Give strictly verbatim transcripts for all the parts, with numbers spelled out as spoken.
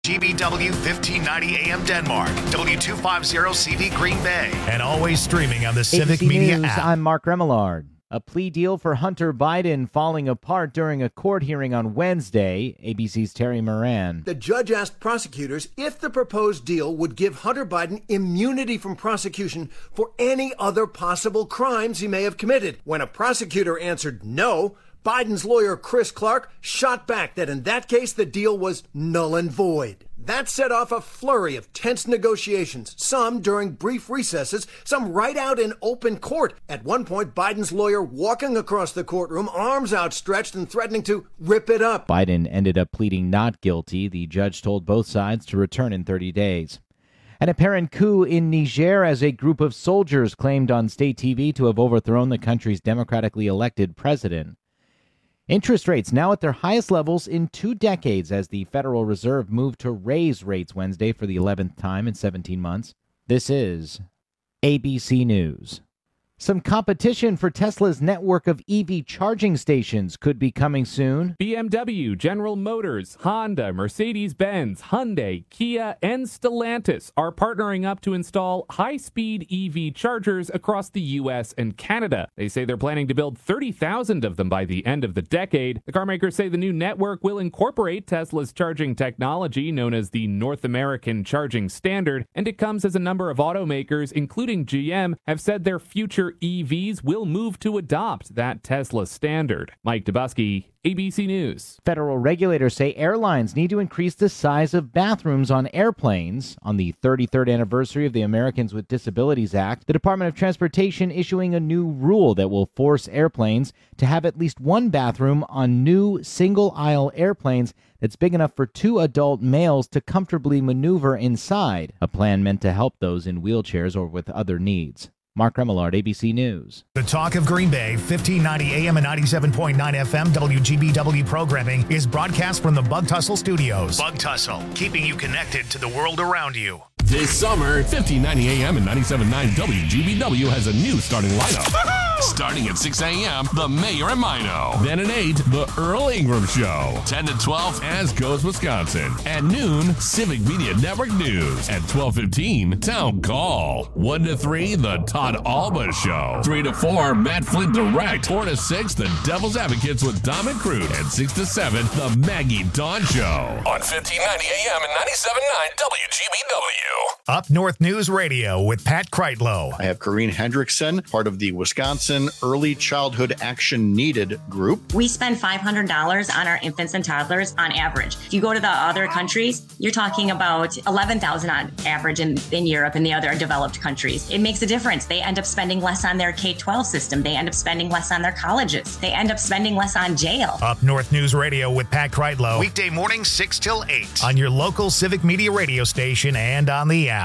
G B W fifteen ninety A M Denmark, W two fifty C V Green Bay, and always streaming on the Civic A B C Media News, app. I'm Mark Remillard. A plea deal for Hunter Biden falling apart during a court hearing on Wednesday. A B C's Terry Moran. The judge asked prosecutors if the proposed deal would give Hunter Biden immunity from prosecution for any other possible crimes he may have committed. When a prosecutor answered no, Biden's lawyer, Chris Clark, shot back that in that case, the deal was null and void. That set off a flurry of tense negotiations, some during brief recesses, some right out in open court. At one point, Biden's lawyer walking across the courtroom, arms outstretched and threatening to rip it up. Biden ended up pleading not guilty. The judge told both sides to return in thirty days. An apparent coup in Niger as a group of soldiers claimed on state T V to have overthrown the country's democratically elected president. Interest rates now at their highest levels in two decades as the Federal Reserve moved to raise rates Wednesday for the eleventh time in seventeen months. This is A B C News. Some competition for Tesla's network of E V charging stations could be coming soon. B M W, General Motors, Honda, Mercedes-Benz, Hyundai, Kia, and Stellantis are partnering up to install high-speed E V chargers across the U S and Canada. They say they're planning to build thirty thousand of them by the end of the decade. The car makers say the new network will incorporate Tesla's charging technology known as the North American Charging Standard, and it comes as a number of automakers, including G M, have said their future E Vs will move to adopt that Tesla standard. Mike Dubusky, A B C News. Federal regulators say airlines need to increase the size of bathrooms on airplanes. On the thirty-third anniversary of the Americans with Disabilities Act, the Department of Transportation issuing a new rule that will force airplanes to have at least one bathroom on new single-aisle airplanes that's big enough for two adult males to comfortably maneuver inside, a plan meant to help those in wheelchairs or with other needs. Mark Remillard, A B C News. The Talk of Green Bay, fifteen ninety A M and ninety-seven point nine F M W G B W programming is broadcast from the Bug Tussle Studios. Bug Tussle, keeping you connected to the world around you. This summer, fifteen ninety A M and ninety-seven point nine W G B W has a new starting lineup. Starting at six A M, The Mayor and Mino. Then at eight, The Earl Ingram Show. ten to twelve, As Goes Wisconsin. At noon, Civic Media Network News. At twelve fifteen, Town Call. one to three, The Todd Alba Show. three to four, Matt Flint Direct. four to six, The Devil's Advocates with Dom and Crude. And six to seven, The Maggie Dawn Show. On fifteen ninety A M and ninety-seven point nine W G B W. Up North News Radio with Pat Kreitlow. I have Corrine Hendrickson, part of the Wisconsin Early Childhood Action Needed group. We spend five hundred dollars on our infants and toddlers on average. If you go to the other countries, you're talking about eleven thousand dollars on average in, in Europe and the other developed countries. It makes a difference. They end up spending less on their K twelve system. They end up spending less on their colleges. They end up spending less on jail. Up North News Radio with Pat Kreitlow. Weekday mornings six till eight on your local Civic Media radio station and on the app.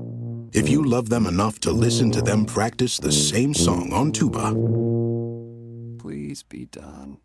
If you love them enough to listen to them practice the same song on tuba, please be done.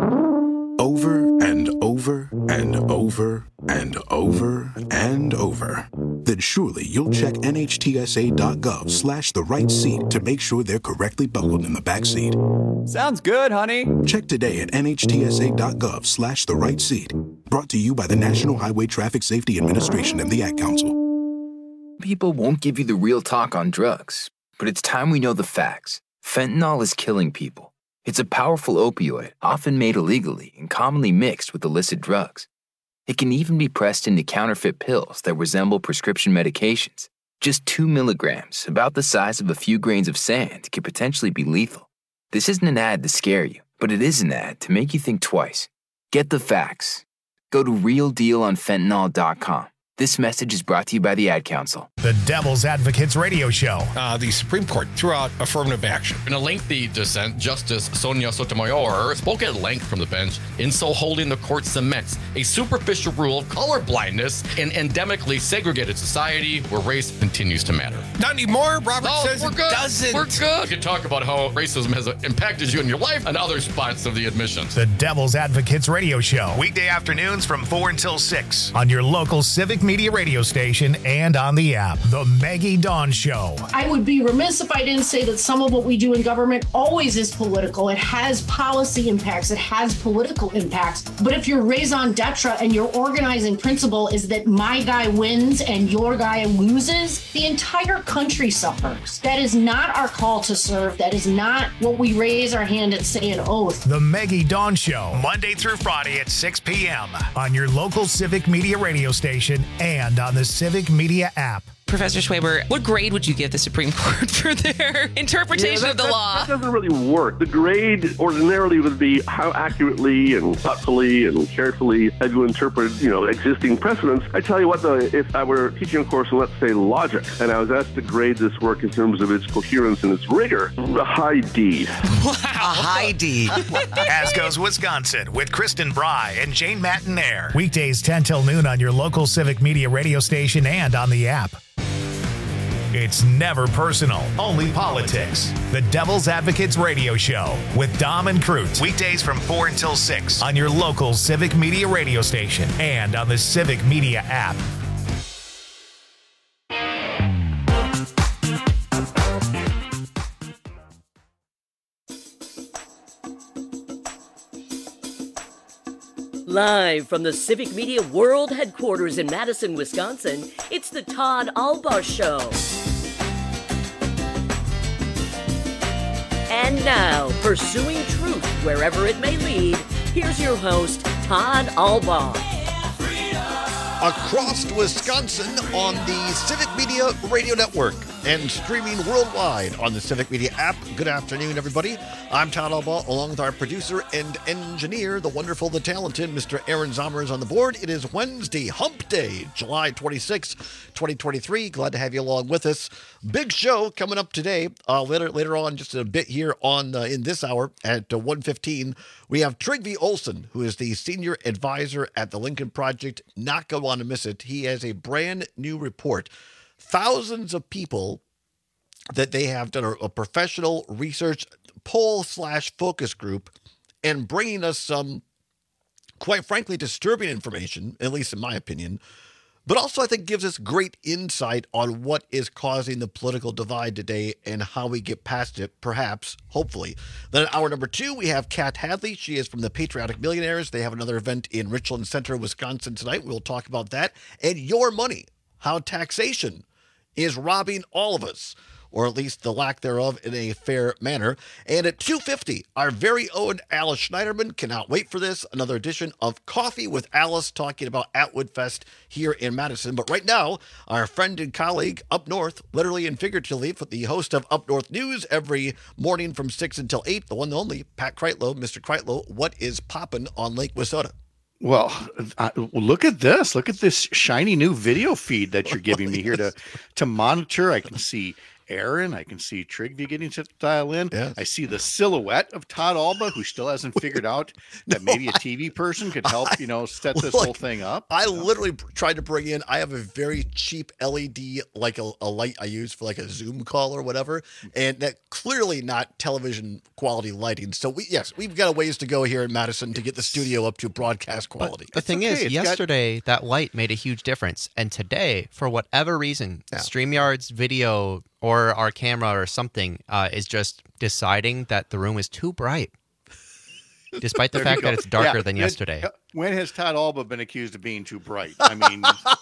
Over and over and over and over and over, then surely you'll check N H T S A dot gov slash the right seat to make sure they're correctly buckled in the back seat. Sounds good, honey. Check today at N H T S A dot gov slash the right seat. Brought to you by the National Highway Traffic Safety Administration and the Ad Council. People won't give you the real talk on drugs, but it's time we know the facts. Fentanyl is killing people. It's a powerful opioid, often made illegally and commonly mixed with illicit drugs. It can even be pressed into counterfeit pills that resemble prescription medications. Just two milligrams, about the size of a few grains of sand, can potentially be lethal. This isn't an ad to scare you, but it is an ad to make you think twice. Get the facts. Go to real deal on fentanyl dot com. This message is brought to you by the Ad Council. The Devil's Advocates Radio Show. Uh, the Supreme Court threw out affirmative action. In a lengthy dissent, Justice Sonia Sotomayor spoke at length from the bench, in so holding the court cements a superficial rule of color blindness in endemically segregated society where race continues to matter. Not anymore, Robert no, says we're it good. doesn't. We're good. You can talk about how racism has impacted you in your life and other spots of the admissions. The Devil's Advocates Radio Show. Weekday afternoons from four until six on your local Civic Media radio station and on the app. The Maggie Dawn Show. I would be remiss if I didn't say that some of what we do in government always is political. It has policy impacts. It has political impacts. But if your raison d'etre and your organizing principle is that my guy wins and your guy loses, the entire country suffers. That is not our call to serve. That is not what we raise our hand and say an oath. The Maggie Dawn Show, Monday through Friday at six p.m. on your local Civic Media radio station and on the Civic Media app. Professor Schwaber, what grade would you give the Supreme Court for their interpretation yeah, that, of the that, law? That doesn't really work. The grade ordinarily would be how accurately and thoughtfully and carefully have you interpreted, you know, existing precedents. I tell you what, though, if I were teaching a course in, let's say, logic, and I was asked to grade this work in terms of its coherence and its rigor, a high D. Wow. A high D. As goes Wisconsin with Kristen Bry and Jane Mattinaire. Weekdays ten till noon on your local Civic Media radio station and on the app. It's never personal, only politics. The Devil's Advocates Radio Show with Dom and Cruz. Weekdays from four until six on your local Civic Media radio station and on the Civic Media app. Live from the Civic Media World Headquarters in Madison, Wisconsin, it's the Todd Albaugh Show. And now, pursuing truth wherever it may lead, here's your host, Todd Albaugh. Across Wisconsin on the Civic Media Radio Network and streaming worldwide on the Civic Media app. Good afternoon, everybody. I'm Todd Albaugh, along with our producer and engineer, the wonderful, the talented Mister Aaron Zomer is on the board. It is Wednesday, Hump Day, July twenty-sixth, twenty twenty-three. Glad to have you along with us. Big show coming up today. Uh, later, later on, just a bit here on uh, in this hour at uh, one fifteen. We have Trygve Olsen, who is the senior advisor at the Lincoln Project. Not going to want to miss it. He has a brand new report. Thousands of people that they have done a, a professional research poll slash focus group and bringing us some, quite frankly, disturbing information, at least in my opinion, but also I think gives us great insight on what is causing the political divide today and how we get past it, perhaps, hopefully. Then at hour number two, we have Kat Hadley. She is from the Patriotic Millionaires. They have another event in Richland Center, Wisconsin tonight. We'll talk about that. And your money, how taxation is robbing all of us, or at least the lack thereof, in a fair manner. And at two fifty, our very own Alice Schneiderman, cannot wait for this, another edition of Coffee with Alice, talking about Atwood Fest here in Madison. But right now, our friend and colleague up north, literally and figuratively, for the host of Up North News every morning from six until eight, the one and only Pat Kreitlow. Mister Kreitlow, what is poppin' on Lake Wissota? Well, uh, look at this. Look at this shiny new video feed that you're giving me here to, to monitor. I can see Aaron. I can see Trygve getting to dial in. Yes. I see the silhouette of Todd Albaugh, who still hasn't figured out that no, maybe a T V person could help, I, you know, set this like, whole thing up. I literally tried to bring in, I have a very cheap L E D, like a, a light I use for like a Zoom call or whatever, and that clearly not television quality lighting. So we, yes, we've got a ways to go here in Madison to get the studio up to broadcast quality. But the thing okay. is, it's yesterday got... that light made a huge difference. And today, for whatever reason, yeah. StreamYard's video or our camera or something uh, is just deciding that the room is too bright, despite the fact that it's darker yeah. than yesterday. It, when has Todd Albaugh been accused of being too bright? I mean,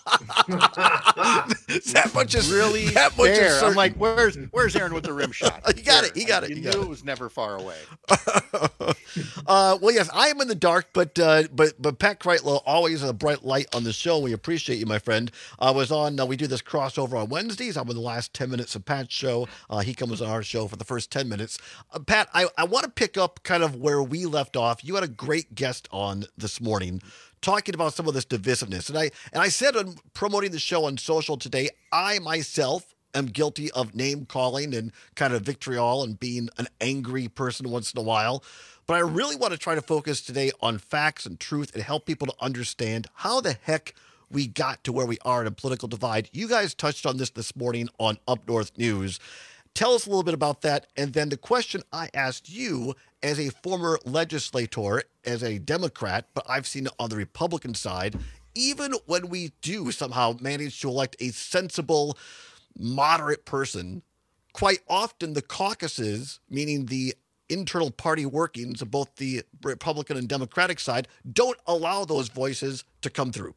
that much is really that much fair. Is I'm like, where's where's Aaron with the rim shot? He got it. He got it. You he knew got it it. was never far away. uh, well, yes, I am in the dark, but uh, but but Pat Kreitlow, always a bright light on the show. We appreciate you, my friend. I was on. Uh, we do this crossover on Wednesdays. I'm in the last ten minutes of Pat's show. Uh, he comes on our show for the first ten minutes. Uh, Pat, I I want to pick up kind of where we left off. You had a great guest on this morning, talking about some of this divisiveness. And I and I said on promoting the show on social today, I myself am guilty of name calling and kind of vitriol and being an angry person once in a while. But I really want to try to focus today on facts and truth and help people to understand how the heck we got to where we are in a political divide. You guys touched on this this morning on Up North News. Tell us a little bit about that. And then the question I asked you as a former legislator, as a Democrat, but I've seen it on the Republican side, even when we do somehow manage to elect a sensible, moderate person, quite often the caucuses, meaning the internal party workings of both the Republican and Democratic side, don't allow those voices to come through.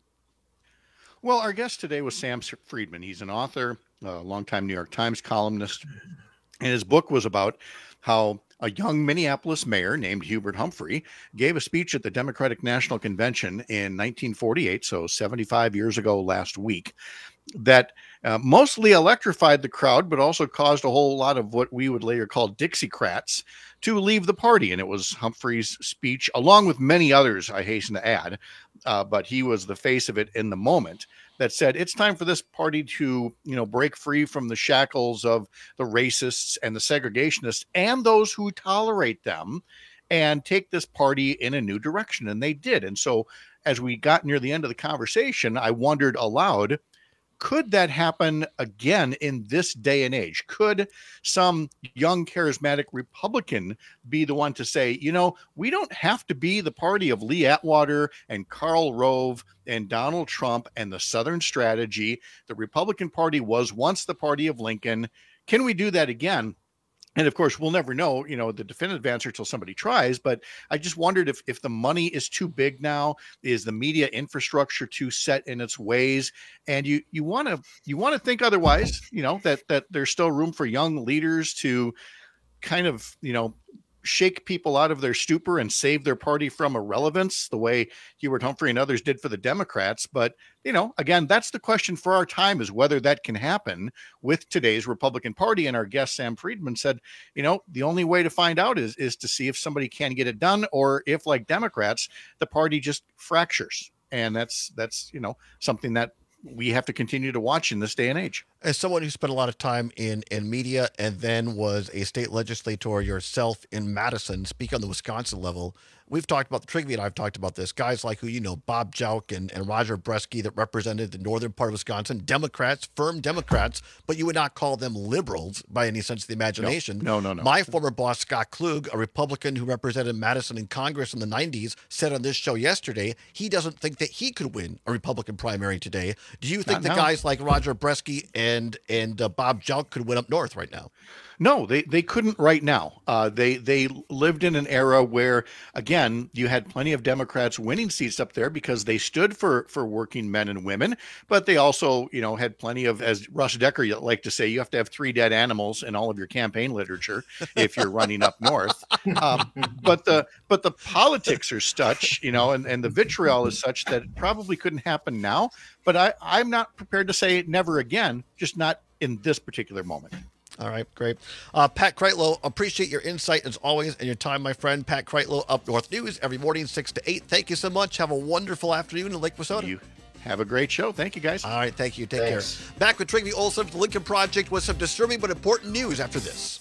Well, our guest today was Sam Friedman. He's an author, a longtime New York Times columnist, and his book was about how a young Minneapolis mayor named Hubert Humphrey gave a speech at the Democratic National Convention in nineteen forty-eight, so seventy-five years ago last week, that uh, mostly electrified the crowd, but also caused a whole lot of what we would later call Dixiecrats to leave the party. And it was Humphrey's speech, along with many others, I hasten to add, uh, but he was the face of it in the moment, that said it's time for this party to, you know, break free from the shackles of the racists and the segregationists and those who tolerate them and take this party in a new direction. And they did. And so as we got near the end of the conversation, I wondered aloud, could that happen again in this day and age? Could some young charismatic Republican be the one to say, you know, we don't have to be the party of Lee Atwater and Karl Rove and Donald Trump and the Southern strategy. The Republican Party was once the party of Lincoln. Can we do that again? And of course, we'll never know, you know, the definitive answer till somebody tries. But I just wondered if if the money is too big now, is the media infrastructure too set in its ways, and you you want to you want to think otherwise, you know, that that there's still room for young leaders to kind of, you know, shake people out of their stupor and save their party from irrelevance the way Hubert Humphrey and others did for the Democrats. But, you know, again, that's the question for our time, is whether that can happen with today's Republican Party. And our guest, Sam Friedman, said, you know, the only way to find out is, is to see if somebody can get it done, or if, like Democrats, the party just fractures. And that's, that's, you know, something that we have to continue to watch in this day and age. As someone who spent a lot of time in, in media and then was a state legislator yourself in Madison, speak on the Wisconsin level, we've talked about, the Trigby and I've talked about this, guys like who, you know, Bob Jauch and, and Roger Bresky that represented the northern part of Wisconsin, Democrats, firm Democrats, but you would not call them liberals by any sense of the imagination. No, no, no. no. My former boss, Scott Klug, a Republican who represented Madison in Congress in the nineties, said on this show yesterday, he doesn't think that he could win a Republican primary today. Do you think Not that now. guys like Roger Bresky and and uh, Bob Jauch could win up north right now? No, they, they couldn't right now. Uh, they they lived in an era where, again, you had plenty of Democrats winning seats up there because they stood for for working men and women, but they also, you know, had plenty of, as Russ Decker liked to say, you have to have three dead animals in all of your campaign literature if you're running up north. Um, but the but the politics are such, you know, and, and the vitriol is such that it probably couldn't happen now. But I, I'm not prepared to say never again, just not in this particular moment. All right, great. Uh, Pat Kreitlow, appreciate your insight as always and your time, my friend. Pat Kreitlow, Up North News, every morning, six to eight. Thank you so much. Have a wonderful afternoon in Lake Wissota. You have a great show. Thank you, guys. All right, thank you. Take Thanks. care. Back with Trigby Olson from the Lincoln Project with some disturbing but important news after this.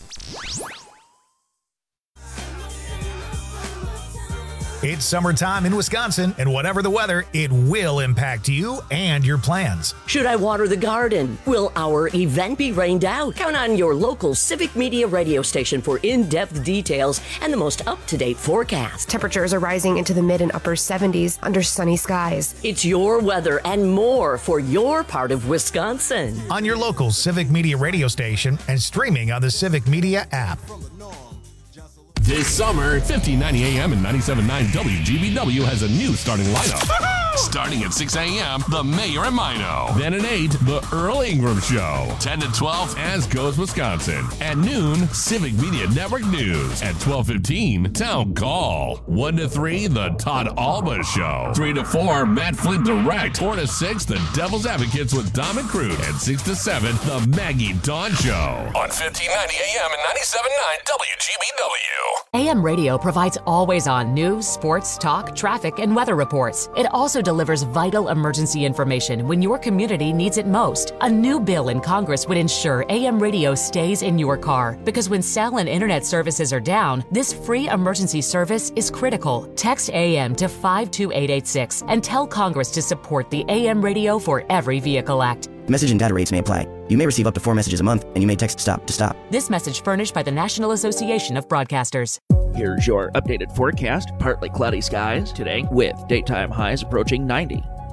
It's summertime in Wisconsin, and whatever the weather, it will impact you and your plans. Should I water the garden? Will our event be rained out? Count on your local Civic Media radio station for in-depth details and the most up-to-date forecast. Temperatures are rising into the mid and upper seventies under sunny skies. It's your weather and more for your part of Wisconsin. On your local Civic Media radio station and streaming on the Civic Media app. This summer, fifteen ninety A M and ninety-seven point nine W G B W has a new starting lineup. Starting at six A M, The Mayor and Mino. Then at eight, The Earl Ingram Show. ten to twelve, As Goes Wisconsin. At noon, Civic Media Network News. At twelve fifteen, Town Call. one to three, The Todd Alba Show. three to four, Matt Flint Direct. four to six, The Devil's Advocates with Dom and Crude. And six to seven, The Maggie Dawn Show. On fifteen ninety A M and ninety-seven point nine W G B W. A M Radio provides always-on news, sports, talk, traffic, and weather reports. It also delivers vital emergency information when your community needs it most. A new bill in Congress would ensure A M Radio stays in your car, because when cell and internet services are down, this free emergency service is critical. Text A M to five two eight eight six and tell Congress to support the A M Radio for Every Vehicle Act. Message and data rates may apply. You may receive up to four messages a month, and you may text STOP to stop. This message furnished by the National Association of Broadcasters. Here's your updated forecast. Partly cloudy skies today with daytime highs approaching ninety.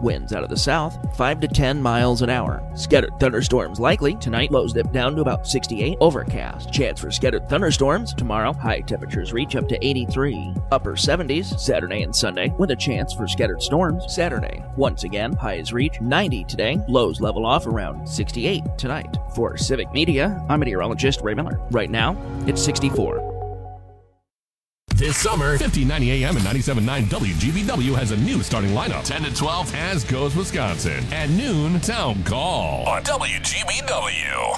Winds out of the south, five to ten miles an hour. Scattered thunderstorms likely. Tonight, lows dip down to about sixty-eight. Overcast. Chance for scattered thunderstorms. Tomorrow, high temperatures reach up to eighty-three. Upper seventies, Saturday and Sunday, with a chance for scattered storms. Saturday, once again, highs reach ninety today. Lows level off around sixty-eight tonight. For Civic Media, I'm meteorologist Ray Miller. Right now, it's sixty-four. This summer, fifteen ninety A M and ninety-seven point nine W G B W has a new starting lineup. ten to twelve, As Goes Wisconsin. At noon, Town Call on W G B W.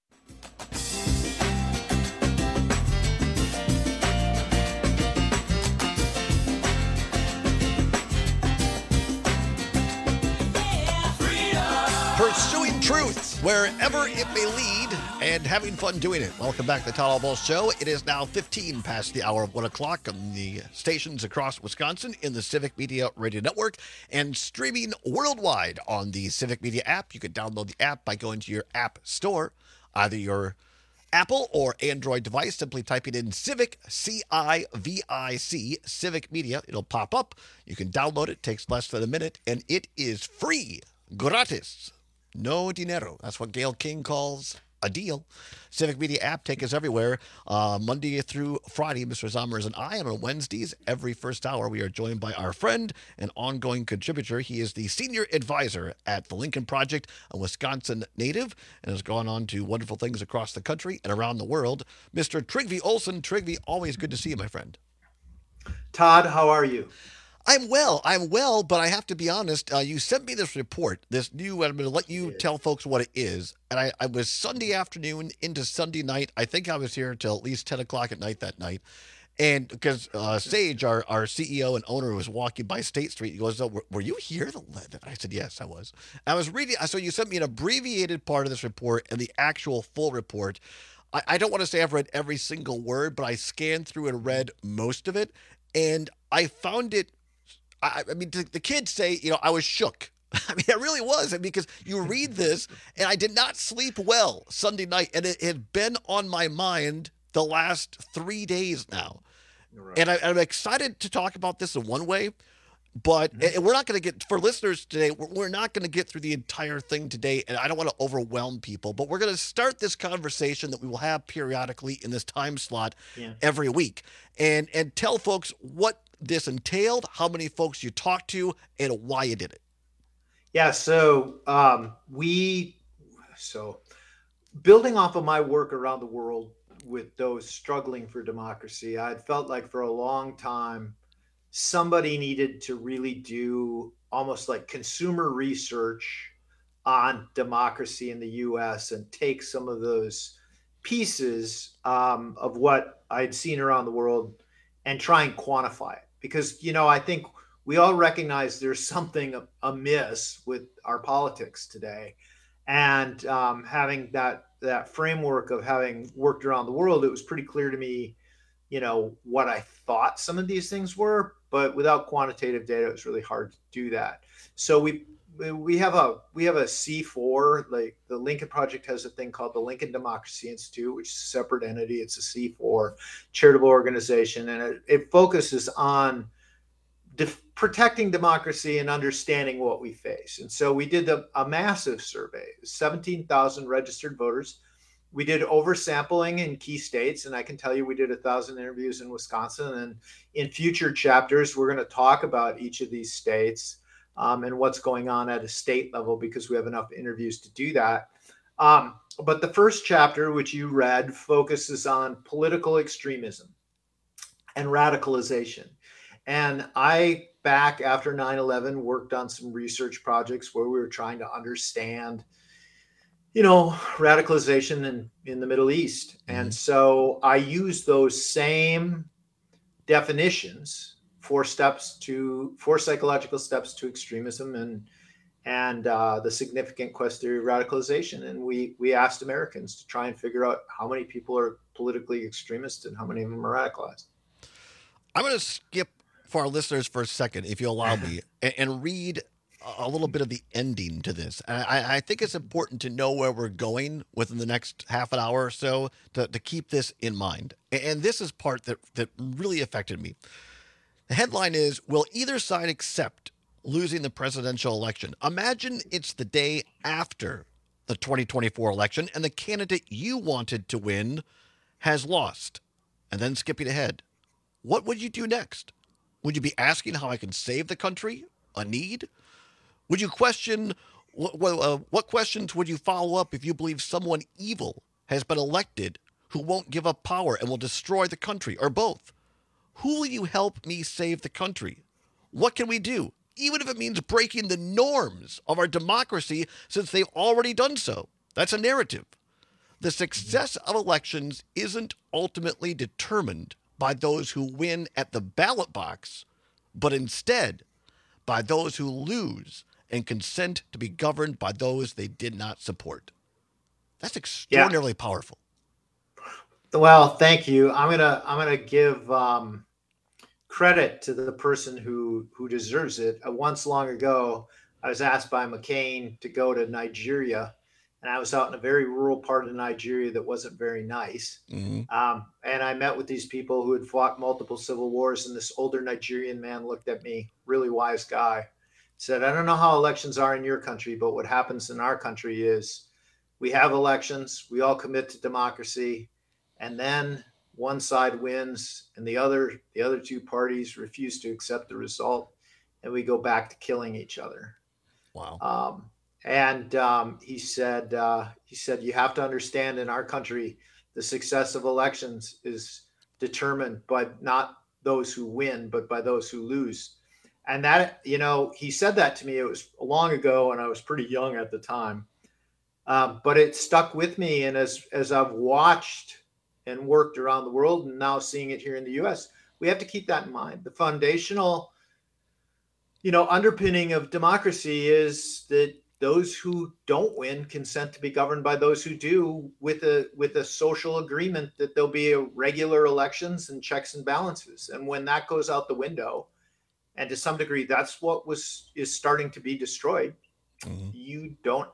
Pursuing truth wherever it may lead and having fun doing it. Welcome back to the Todd Ball Show. It is now fifteen past the hour of one o'clock on the stations across Wisconsin in the Civic Media Radio Network and streaming worldwide on the Civic Media app. You can download the app by going to your app store, either your Apple or Android device, simply typing in Civic, C I V I C, Civic Media. It'll pop up. You can download it. It takes less than a minute, and it is free. Gratis. No dinero. That's what Gail King calls a deal. Civic Media app, take us everywhere. Uh, Monday through Friday, Mister Zommers and I, and on Wednesdays, every first hour, we are joined by our friend and ongoing contributor. He is the senior advisor at the Lincoln Project, a Wisconsin native, and has gone on to wonderful things across the country and around the world. Mister Trygve Olsen. Trygve, always good to see you, my friend. Todd, how are you? I'm well. I'm well, but I have to be honest. Uh, you sent me this report, this new, I'm going to let you tell folks what it is. And I, I was Sunday afternoon into Sunday night. I think I was here until at least ten o'clock at night that night. And because uh, Sage, our, our C E O and owner, was walking by State Street, he goes, oh, were, were you here? I said, yes, I was. I was reading. So you sent me an abbreviated part of this report and the actual full report. I, I don't want to say I've read every single word, but I scanned through and read most of it. And I found it, I, I mean, the, the kids say, you know, I was shook. I mean, I really was. I mean, because you read this, and I did not sleep well Sunday night, and it had been on my mind the last three days now. Right. And I, I'm excited to talk about this in one way, but mm-hmm. and we're not going to get, for listeners today, we're, we're not going to get through the entire thing today, and I don't want to overwhelm people, but we're going to start this conversation that we will have periodically in this time slot yeah. every week, and and tell folks what this entailed, how many folks you talked to, and why you did it. Yeah, so um, we, so building off of my work around the world with those struggling for democracy, I felt like for a long time, somebody needed to really do almost like consumer research on democracy in the U S and take some of those pieces um, of what I'd seen around the world and try and quantify it. Because, you know, I think we all recognize there's something amiss with our politics today. And um, having that that framework of having worked around the world, it was pretty clear to me, you know, what I thought some of these things were. But without quantitative data, it was really hard to do that. So we we have a we have a C four, like the Lincoln Project has a thing called the Lincoln Democracy Institute, which is a separate entity. It's a C four charitable organization, and it, it focuses on def- protecting democracy and understanding what we face. And so we did the, a massive survey, seventeen thousand registered voters. We did oversampling in key states, and I can tell you we did a thousand interviews in Wisconsin. And in future chapters, we're going to talk about each of these states um, and what's going on at a state level, because we have enough interviews to do that. Um, but the first chapter, which you read, focuses on political extremism and radicalization. And I, back after nine eleven, worked on some research projects where we were trying to understand, you know, radicalization in, in the Middle East. Mm-hmm. And so I use those same definitions, four steps to, four psychological steps to extremism and and uh, the significant quest theory of radicalization. And we we asked Americans to try and figure out how many people are politically extremist and how many of them are radicalized. I'm going to skip for our listeners for a second, if you allow me, and, and read a little bit of the ending to this. And I, I think it's important to know where we're going within the next half an hour or so to, to keep this in mind. And this is part that, that really affected me. The headline is, will either side accept losing the presidential election. Imagine it's the day after the twenty twenty-four election and the candidate you wanted to win has lost. And then skipping ahead, what would you do next? Would you be asking how I can save the country? A need? Would you question, what, uh, what questions would you follow up if you believe someone evil has been elected who won't give up power and will destroy the country, or both? Who will you help me save the country? What can we do? Even if it means breaking the norms of our democracy since they've already done so. That's a narrative. The success of elections isn't ultimately determined by those who win at the ballot box, but instead by those who lose and consent to be governed by those they did not support. That's extraordinarily yeah. powerful. Well, thank you. I'm gonna I'm gonna give um, credit to the person who who deserves it. Uh, once long ago, I was asked by McCain to go to Nigeria, and I was out in a very rural part of Nigeria that wasn't very nice. Mm-hmm. Um, and I met with these people who had fought multiple civil wars, and this older Nigerian man looked at me, really wise guy, said, "I don't know how elections are in your country, but what happens in our country is we have elections, we all commit to democracy, and then one side wins and the other the other two parties refuse to accept the result, and we go back to killing each other." Wow. Um, and um, he said, uh, he said, you have to understand, in our country, the success of elections is determined by not those who win, but by those who lose. And that, you know, he said that to me. It was long ago, and I was pretty young at the time. Um, but it stuck with me. And as as I've watched and worked around the world, and now seeing it here in the U S, we have to keep that in mind. The foundational, you know, underpinning of democracy is that those who don't win consent to be governed by those who do, with a with a social agreement that there'll be a regular elections and checks and balances. And when that goes out the window, and to some degree, that's what was is starting to be destroyed. Mm-hmm. You don't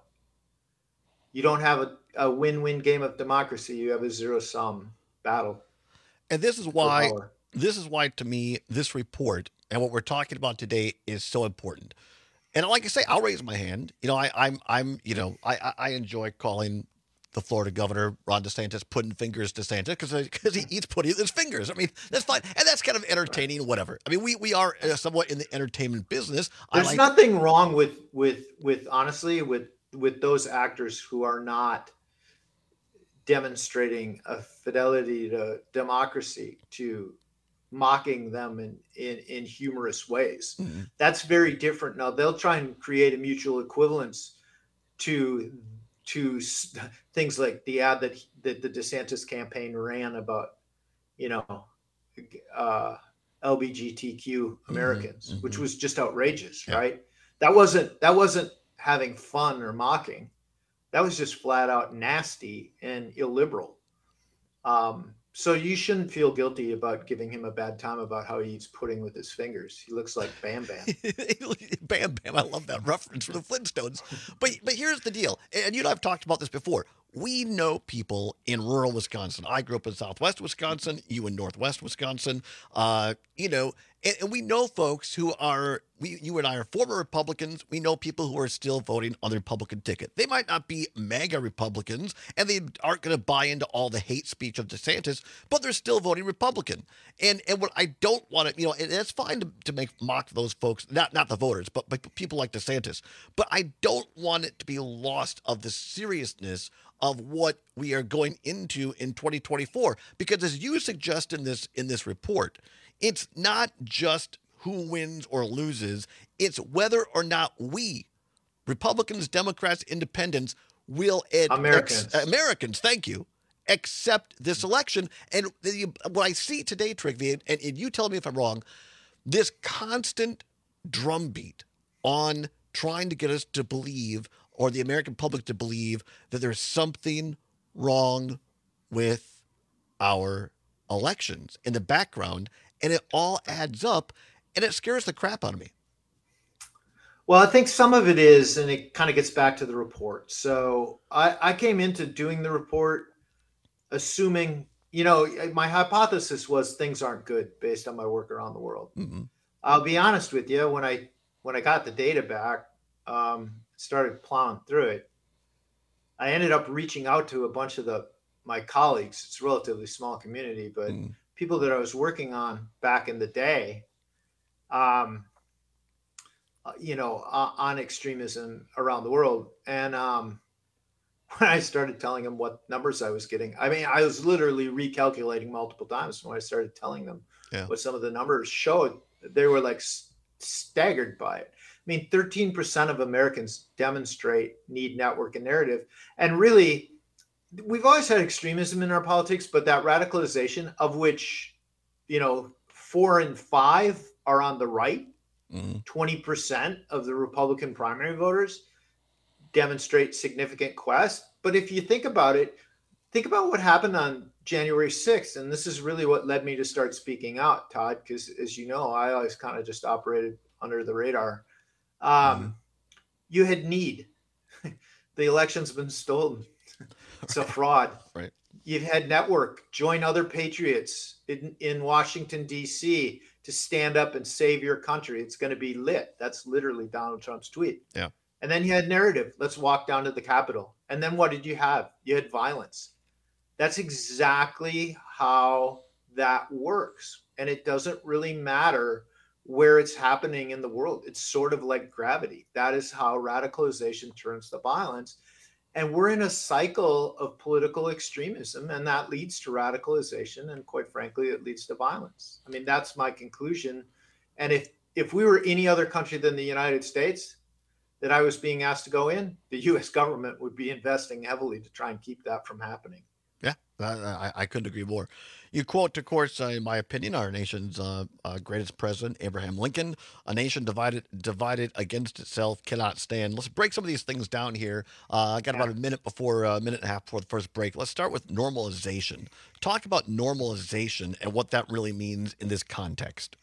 you don't have a, a win-win game of democracy. You have a zero-sum battle. And this is why this is why to me this report and what we're talking about today is so important. And like I say, I'll raise my hand. You know, I, I'm, I'm, you know, I, I enjoy calling the Florida governor, Ron DeSantis, putting fingers DeSantis because because he eats putting his fingers. I mean, that's fine, and that's kind of entertaining, whatever. I mean, we we are somewhat in the entertainment business. There's like nothing wrong with with with honestly with with those actors who are not demonstrating a fidelity to democracy, to mocking them in, in, in humorous ways. Mm-hmm. That's very different. Now they'll try and create a mutual equivalence to, to things like the ad that, that the DeSantis campaign ran about, you know, uh, L G B T Q Americans, mm-hmm. which was just outrageous, yeah. right? That wasn't, that wasn't having fun or mocking. That was just flat out nasty and illiberal. Um, So you shouldn't feel guilty about giving him a bad time about how he eats pudding with his fingers. He looks like Bam Bam. Bam Bam. I love that reference from the Flintstones. But but here's the deal. And you and I've talked about this before. We know people in rural Wisconsin. I grew up in Southwest Wisconsin. You in Northwest Wisconsin. Uh, you know, and, and we know folks who are, we, you and I are former Republicans. We know people who are still voting on the Republican ticket. They might not be MAGA Republicans, and they aren't going to buy into all the hate speech of DeSantis, but they're still voting Republican. And and what I don't want to, you know, and it's fine to, to make mock those folks, not not the voters, but, but people like DeSantis. But I don't want it to be lost of the seriousness of what we are going into in twenty twenty-four, because as you suggest in this in this report, it's not just who wins or loses, it's whether or not we, Republicans, Democrats, Independents, will ed- Americans ex- Americans, thank you, accept this election. And the, what I see today, Trygve, and, and you tell me if I'm wrong, this constant drumbeat on trying to get us to believe, or the American public to believe, that there's something wrong with our elections in the background, and it all adds up, and it scares the crap out of me. Well, I think some of it is, and it kind of gets back to the report. So I, I came into doing the report assuming, you know, my hypothesis was things aren't good based on my work around the world. Mm-hmm. I'll be honest with you, when I when I got the data back, um, started plowing through it, I ended up reaching out to a bunch of the my colleagues. It's a relatively small community, but mm. people that I was working on back in the day, um, you know, uh, on extremism around the world. And um, when I started telling them what numbers I was getting, I mean, I was literally recalculating multiple times when I started telling them yeah. what some of the numbers showed. They were like st- staggered by it. I mean, thirteen percent of Americans demonstrate need, network, and narrative. And really, we've always had extremism in our politics, but that radicalization, of which, you know, four and five are on the right, mm-hmm. twenty percent of the Republican primary voters demonstrate significant quest. But if you think about it, think about what happened on January sixth. And this is really what led me to start speaking out, Todd, because as you know, I always kind of just operated under the radar. Um, mm-hmm. You had need. The election's been stolen. It's a fraud. Right. You've had network, join other patriots in, in Washington, D C to stand up and save your country. It's going to be lit. That's literally Donald Trump's tweet. Yeah. And then you had narrative. Let's walk down to the Capitol. And then what did you have? You had violence. That's exactly how that works. And it doesn't really matter where it's happening in the world. It's sort of like gravity. That is how radicalization turns to violence. And we're in a cycle of political extremism, and that leads to radicalization. And quite frankly, it leads to violence. I mean, that's my conclusion. And if, if we were any other country than the United States that I was being asked to go in, the U S government would be investing heavily to try and keep that from happening. Yeah, I, I couldn't agree more. You quote, of course, uh, in my opinion, our nation's uh, uh, greatest president, Abraham Lincoln: "A nation divided divided against itself cannot stand." Let's break some of these things down here. Uh, I got about a minute before, a uh, minute and a half before the first break. Let's start with normalization. Talk about normalization and what that really means in this context.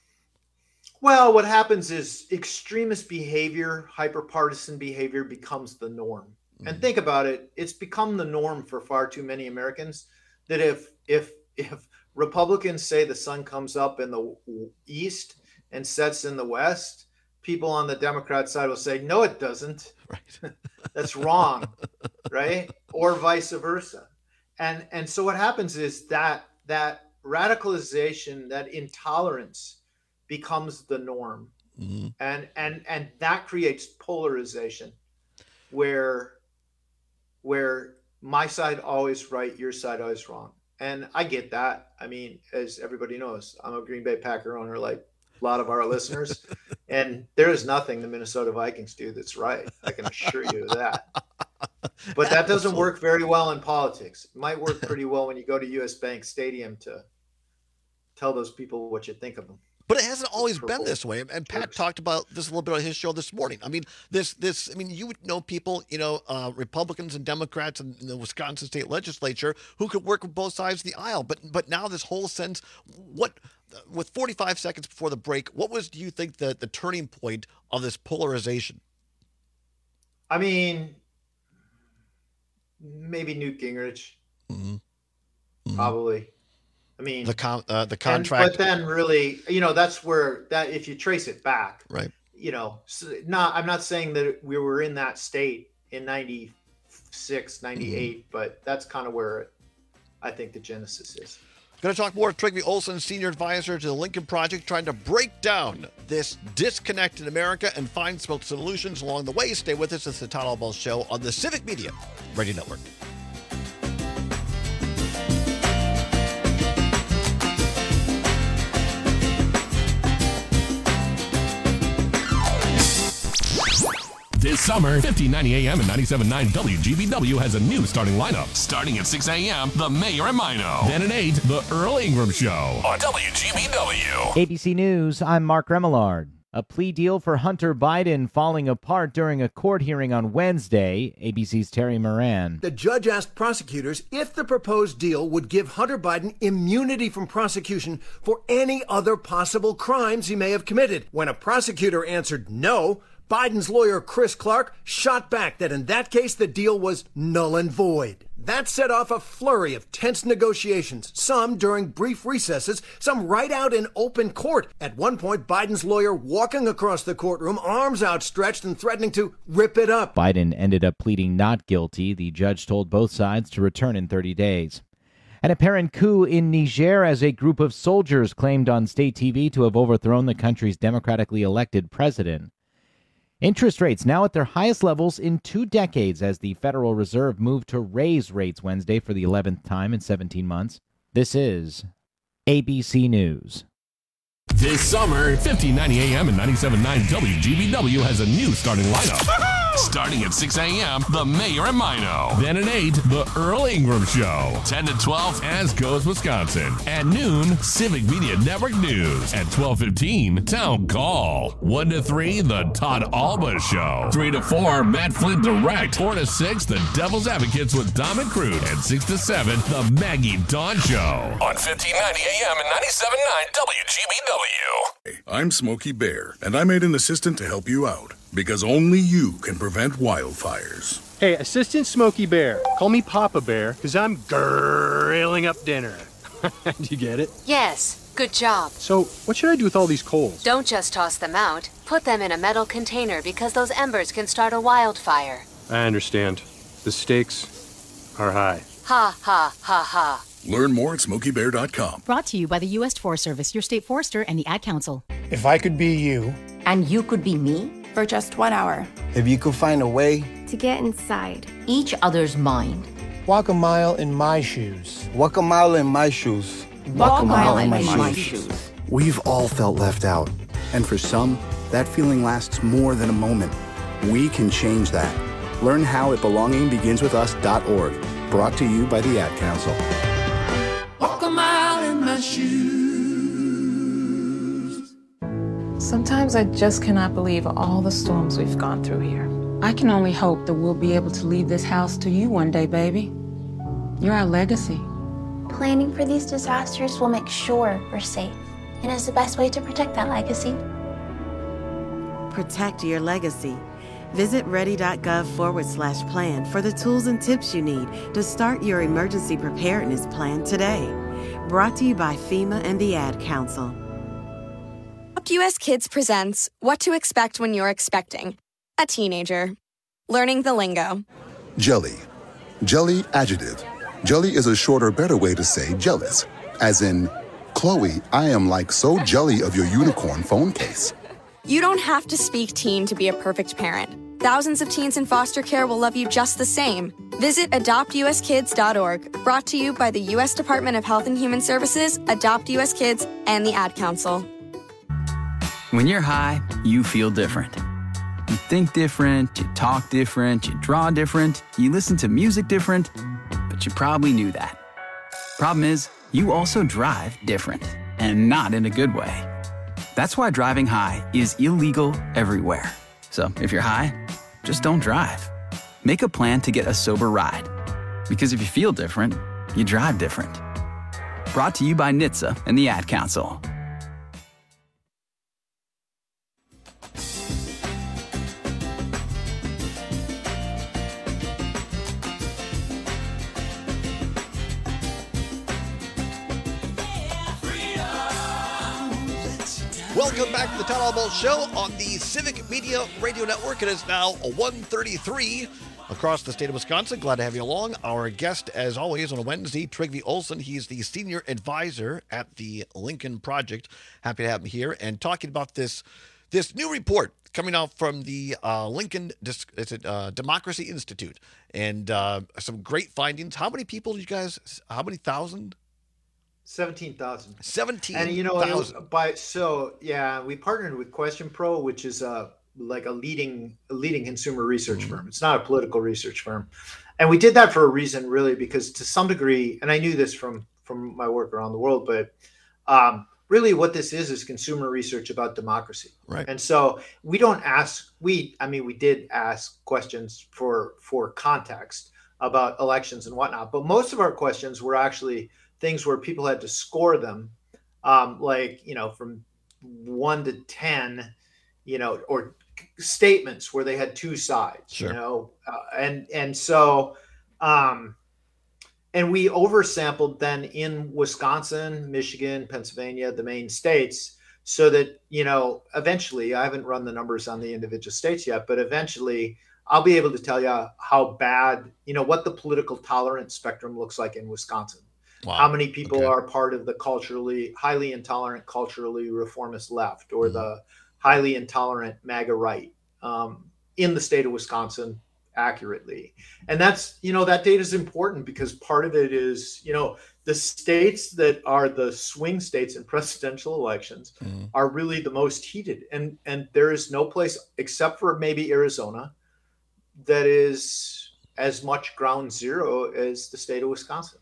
Well, what happens is extremist behavior, hyperpartisan behavior becomes the norm. And think about it, it's become the norm for far too many Americans that if if if Republicans say the sun comes up in the east and sets in the west, people on the Democrat side will say, no, it doesn't. Right. That's wrong, right? Or vice versa. And and so what happens is that that radicalization, that intolerance becomes the norm. Mm-hmm. And and and that creates polarization where where my side always right, your side always wrong. And I get that. I mean, as everybody knows, I'm a Green Bay Packer owner like a lot of our listeners. And there is nothing the Minnesota Vikings do that's right. I can assure you of that. But that doesn't work very well in politics. It might work pretty well when you go to U S Bank Stadium to tell those people what you think of them. But it hasn't always been this way. And Pat talked about this a little bit on his show this morning. I mean, this, this, I mean, you would know people, you know, uh, Republicans and Democrats in the Wisconsin state legislature who could work with both sides of the aisle. But, but now this whole sense, what, with forty-five seconds before the break, what was, do you think, the, the turning point of this polarization? I mean, maybe Newt Gingrich, mm-hmm. Mm-hmm. probably. I mean, the con- uh, the contract, and, but then really, you know, that's where that if you trace it back, right? You know, so not I'm not saying that we were in that state in ninety-six, ninety-eight, mm-hmm. but that's kind of where it, I think the genesis is. Going to talk more with Trygve Olsen, senior advisor to the Lincoln Project, trying to break down this disconnect in America and find some solutions along the way. Stay with us. It's the Todd Albaugh Show on the Civic Media Radio Network. This summer, fifteen ninety A M and ninety-seven point nine W G B W has a new starting lineup. Starting at six A M, The Mayor and Mino. Then at eight, The Earl Ingram Show on W G B W. A B C News, I'm Mark Remillard. A plea deal for Hunter Biden falling apart during a court hearing on Wednesday. A B C's Terry Moran. The judge asked prosecutors if the proposed deal would give Hunter Biden immunity from prosecution for any other possible crimes he may have committed. When a prosecutor answered no, Biden's lawyer, Chris Clark, shot back that in that case, the deal was null and void. That set off a flurry of tense negotiations, some during brief recesses, some right out in open court. At one point, Biden's lawyer walking across the courtroom, arms outstretched and threatening to rip it up. Biden ended up pleading not guilty. The judge told both sides to return in thirty days. An apparent coup in Niger as a group of soldiers claimed on state T V to have overthrown the country's democratically elected president. Interest rates now at their highest levels in two decades as the Federal Reserve moved to raise rates Wednesday for the eleventh time in seventeen months. This is A B C News. This summer, fifteen ninety A M and ninety-seven point nine W G B W has a new starting lineup. Starting at six A M, The Mayor and Mino. Then at eight, The Earl Ingram Show. ten to twelve, As Goes Wisconsin. At noon, Civic Media Network News. At twelve fifteen, Town Call. one to three, The Todd Alba Show. three to four, Matt Flynn Direct. four to six, The Devil's Advocates with Dom and Crude. And six to seven, The Maggie Dawn Show. On fifteen ninety A M and ninety-seven point nine W G B W. I'm Smokey Bear, and I made an assistant to help you out, because only you can prevent wildfires. Hey, Assistant Smokey Bear, call me Papa Bear, because I'm grilling up dinner. Do you get it? Yes, good job. So, what should I do with all these coals? Don't just toss them out. Put them in a metal container because those embers can start a wildfire. I understand. The stakes are high. Ha, ha, ha, ha. Learn more at smokey bear dot com. Brought to you by the U S Forest Service, your state forester, and the Ad Council. If I could be you. And you could be me? For just one hour. If you could find a way. To get inside each other's mind. Walk a mile in my shoes. Walk a mile in my shoes. Walk, Walk a mile, mile in, in my, my shoes. shoes. We've all felt left out. And for some, that feeling lasts more than a moment. We can change that. Learn how at belonging begins with us dot org. Brought to you by the Ad Council. Walk a mile in my shoes. Sometimes I just cannot believe all the storms we've gone through here. I can only hope that we'll be able to leave this house to you one day, baby. You're our legacy. Planning for these disasters will make sure we're safe, and is the best way to protect that legacy. Protect your legacy. Visit ready.gov forward slash plan for the tools and tips you need to start your emergency preparedness plan today. Brought to you by FEMA and the Ad Council. U S Kids presents What to Expect When You're Expecting a Teenager. Learning the lingo. Jelly. Jelly adjective. Jelly is a shorter, better way to say jealous. As in, Chloe, I am like so jelly of your unicorn phone case. You don't have to speak teen to be a perfect parent. Thousands of teens in foster care will love you just the same. Visit adopt u s kids dot org. Brought to you by the U S Department of Health and Human Services, Adopt U S Kids, and the Ad Council. When you're high, you feel different. You think different, you talk different, you draw different, you listen to music different, but you probably knew that. Problem is, you also drive different, and not in a good way. That's why driving high is illegal everywhere. So if you're high, just don't drive. Make a plan to get a sober ride. Because if you feel different, you drive different. Brought to you by N H T S A and the Ad Council. Welcome back to the Town Hall Ball Show on the Civic Media Radio Network. It is now one thirty-three across the state of Wisconsin. Glad to have you along. Our guest, as always, on a Wednesday, Trygve Olsen. He's the senior advisor at the Lincoln Project. Happy to have him here and talking about this this new report coming out from the uh, Lincoln is it, uh, Democracy Institute, and uh, some great findings. How many people did you guys? How many thousand? seventeen thousand. seventeen And you know, it was by so yeah, we partnered with Question Pro, which is a like a leading a leading consumer research mm-hmm. firm. It's not a political research firm. And we did that for a reason, really, because to some degree, and I knew this from from my work around the world, but um, really what this is is consumer research about democracy. Right. And so we don't ask we I mean we did ask questions for for context about elections and whatnot, but most of our questions were actually things where people had to score them, um, like, you know, from one to ten, you know, or statements where they had two sides, Sure. you know, uh, and and so, um, and we oversampled then in Wisconsin, Michigan, Pennsylvania, the main states, so that, you know, eventually, I haven't run the numbers on the individual states yet, but eventually I'll be able to tell you how bad, you know, what the political tolerance spectrum looks like in Wisconsin. Wow. How many people Okay. are part of the culturally, highly intolerant, culturally reformist left, or Mhm. the highly intolerant MAGA right um, in the state of Wisconsin accurately. And that's, you know, that data is important because part of it is, you know, the states that are the swing states in presidential elections Mhm. are really the most heated. And, and there is no place except for maybe Arizona that is as much ground zero as the state of Wisconsin.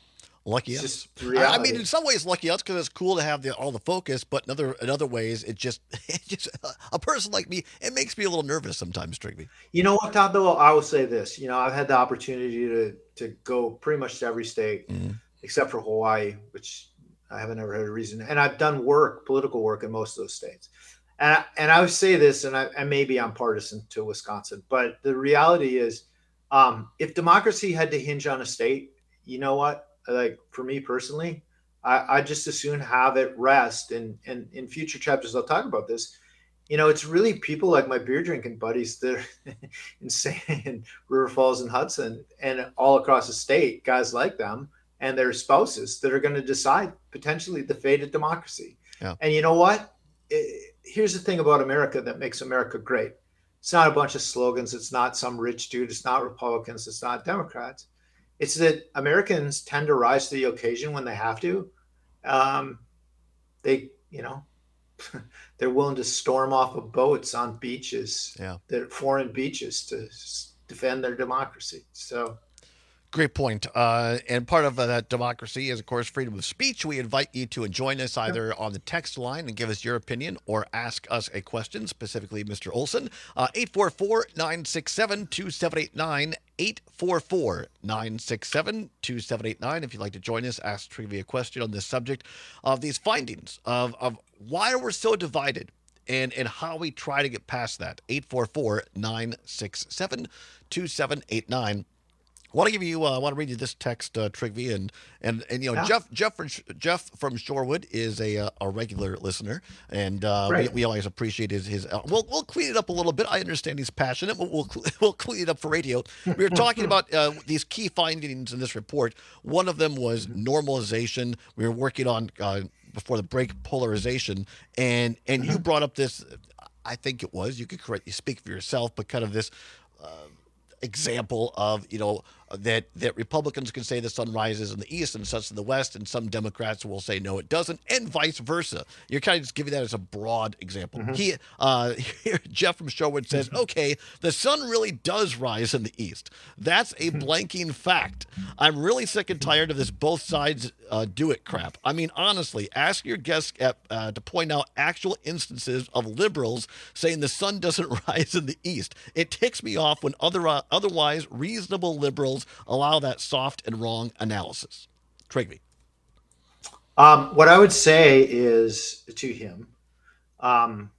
Lucky It's us. just the I, I reality. mean, in some ways, lucky us because it's cool to have the, all the focus. But in other in other ways, it just, it just a person like me, it makes me a little nervous sometimes, Trigby. You know what, Todd, though? I will say this. You know, I've had the opportunity to to go pretty much to every state Mhm. except for Hawaii, which I haven't ever had a reason. And I've done work, political work in most of those states. And I, and I would say this, and, I, and maybe I'm partisan to Wisconsin, but the reality is, um, if democracy had to hinge on a state, you know what? Like for me personally, I, I just as soon have it rest. And, and in future chapters, I'll talk about this. You know, it's really people like my beer drinking buddies that are insane in River Falls and Hudson and all across the state, guys like them and their spouses that are going to decide potentially the fate of democracy. Yeah. And you know what? It, here's the thing about America that makes America great. It's not a bunch of slogans. It's not some rich dude. It's not Republicans. It's not Democrats. It's that Americans tend to rise to the occasion when they have to. Um, they, you know, they're willing to storm off of boats on beaches, Yeah. that foreign beaches, to s- defend their democracy. So, Great point. Uh, and part of uh, that democracy is, of course, freedom of speech. We invite you to join us either on the text line and give us your opinion or ask us a question, specifically Mister Olson. Uh, eight four four, nine six seven, two seven eight nine, eight four four, nine six seven, two seven eight nine. If you'd like to join us, ask Trivia a question on this subject of these findings of, of why we're so divided and, and how we try to get past that. eight four four, nine six seven, two seven eight nine. I want to give you. Uh, I want to read you this text, uh, Trigby, and and and you know, Yeah. Jeff Jeff from, Jeff from Shorewood is a uh, a regular listener, and uh, we, Right. we always appreciate his his. Uh, we'll we'll clean it up a little bit. I understand he's passionate. But we'll we'll clean it up for radio. We were talking about uh, these key findings in this report. One of them was normalization. We were working on uh, before the break polarization, and and you brought up this. I think it was. You could correct. You speak for yourself, but kind of this. Uh, example of, you know, that that Republicans can say the sun rises in the east and sets in the west, and some Democrats will say no, it doesn't, and vice versa. You're kind of just giving that as a broad example. Mm-hmm. He, uh, here, Jeff from Sherwood says, okay, the sun really does rise in the east. That's a blanking fact. I'm really sick and tired of this both sides uh, do it crap. I mean, honestly, ask your guests at, uh, to point out actual instances of liberals saying the sun doesn't rise in the east. It ticks me off when other uh, otherwise reasonable liberals allow that soft and wrong analysis. Trigby. um, what I would say is to him, um,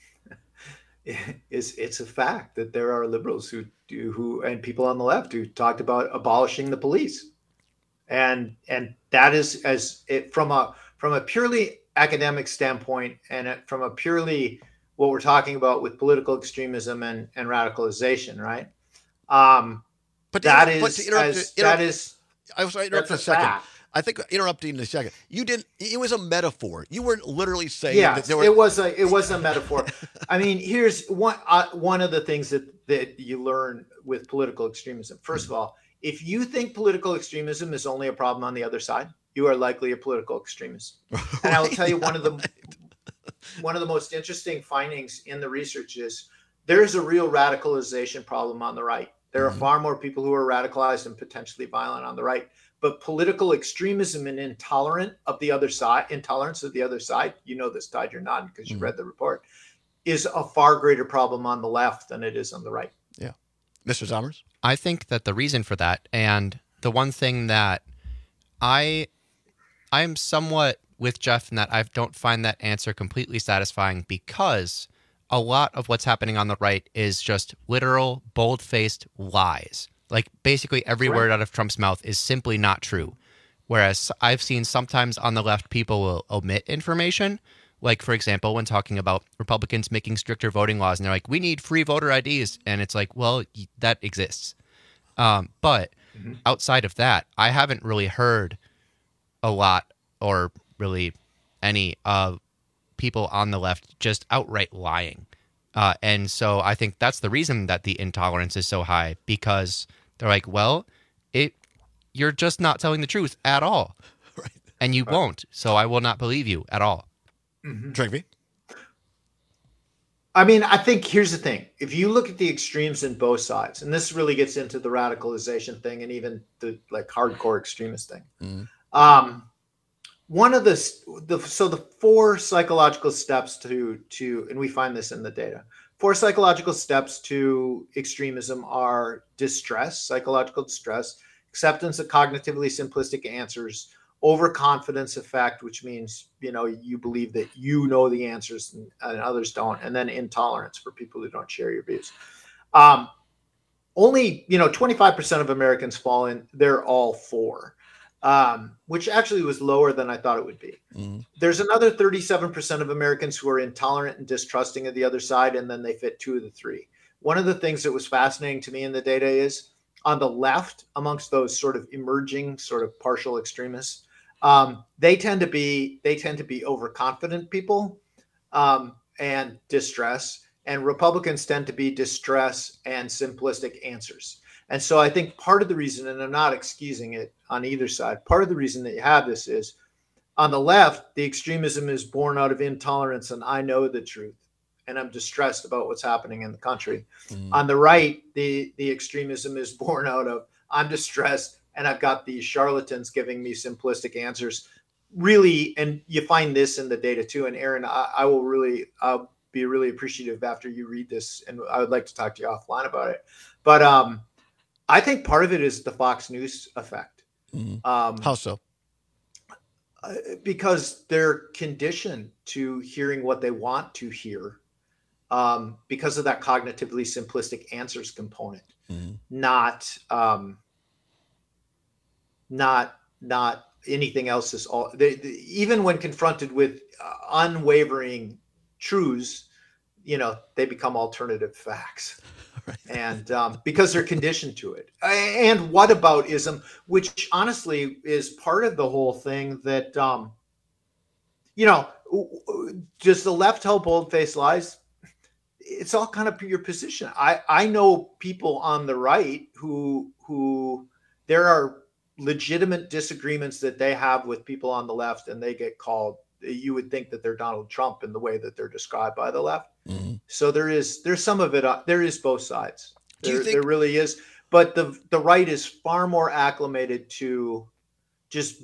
is it's a fact that there are liberals who do who and people on the left who talked about abolishing the police, and and that is as it from a from a purely academic standpoint and it, from a purely what we're talking about with political extremism and and radicalization, right? Um, But that to, is but to interrupt, as, interrupt, that is I was sorry to interrupt for a that's a second. fact. I think interrupting in a second. You didn't. It was a metaphor. You weren't literally saying Yeah, that there were. it was a it was a metaphor. I mean, here's one uh, one of the things that that you learn with political extremism. First of all, if you think political extremism is only a problem on the other side, you are likely a political extremist. And I will tell you one of the one of the most interesting findings in the research is there is a real radicalization problem on the right. There are far more people who are radicalized and potentially violent on the right. But political extremism and intolerant of the other side, intolerance of the other side, you know this, Todd, you're nodding because you Mm-hmm. read the report, is a far greater problem on the left than it is on the right. Yeah. Mister Zommers? I think that the reason for that, and the one thing that I I am somewhat with Jeff in that I don't find that answer completely satisfying because a lot of what's happening on the right is just literal, bold-faced lies. Like, basically every Correct. word out of Trump's mouth is simply not true. Whereas I've seen sometimes on the left, people will omit information. Like, for example, when talking about Republicans making stricter voting laws, and they're like, we need free voter I Ds. And it's like, well, that exists. Um, but mm-hmm. outside of that, I haven't really heard a lot or really any of uh, people on the left just outright lying. Uh, and so I think that's the reason that the intolerance is so high, because they're like, well, it you're just not telling the truth at all. Right. And you right. won't. So I will not believe you at all. Mm-hmm. Trygve? I mean, I think here's the thing. If you look at the extremes in both sides, and this really gets into the radicalization thing and even the like hardcore extremist thing. Mm-hmm. Um, one of the, the so the four psychological steps to to, and we find this in the data. Four psychological steps to extremism are distress, psychological distress, acceptance of cognitively simplistic answers, overconfidence effect, which means, you know, you believe that you know the answers and, and others don't, and then intolerance for people who don't share your views. Um, only, you know, twenty-five percent of Americans fall in, they're all four, um, which actually was lower than I thought it would be. Mm-hmm. There's another thirty-seven percent of Americans who are intolerant and distrusting of the other side, and then they fit two of the three. One of the things that was fascinating to me in the data is on the left, amongst those sort of emerging sort of partial extremists, Um, they tend to be they tend to be overconfident people um, and distress, and Republicans tend to be distress and simplistic answers. And so I think part of the reason, and I'm not excusing it on either side, part of the reason that you have this is on the left, the extremism is born out of intolerance and I know the truth and I'm distressed about what's happening in the country. Mm. On the right, the, the extremism is born out of I'm distressed and I've got these charlatans giving me simplistic answers. Really, and you find this in the data too. And Aaron, I, I will really I'll be really appreciative after you read this, and I would like to talk to you offline about it. But um, I think part of it is the Fox News effect. Mm-hmm. Um, How so? Because they're conditioned to hearing what they want to hear um, because of that cognitively simplistic answers component, mm-hmm. not um, not not anything else. Is all they, they, even when confronted with uh, unwavering truths, you know, they become alternative facts. Right. And um, because they're conditioned to it. And whataboutism, which honestly is part of the whole thing that, um, you know, does the left tell bold-faced lies? It's all kind of your position. I, I know people on the right who who there are legitimate disagreements that they have with people on the left, and they get called, you would think that they're Donald Trump in the way that they're described by the left. Mm-hmm. So there is, there's some of it. Uh, there is both sides. There, think- there really is. But the the right is far more acclimated to just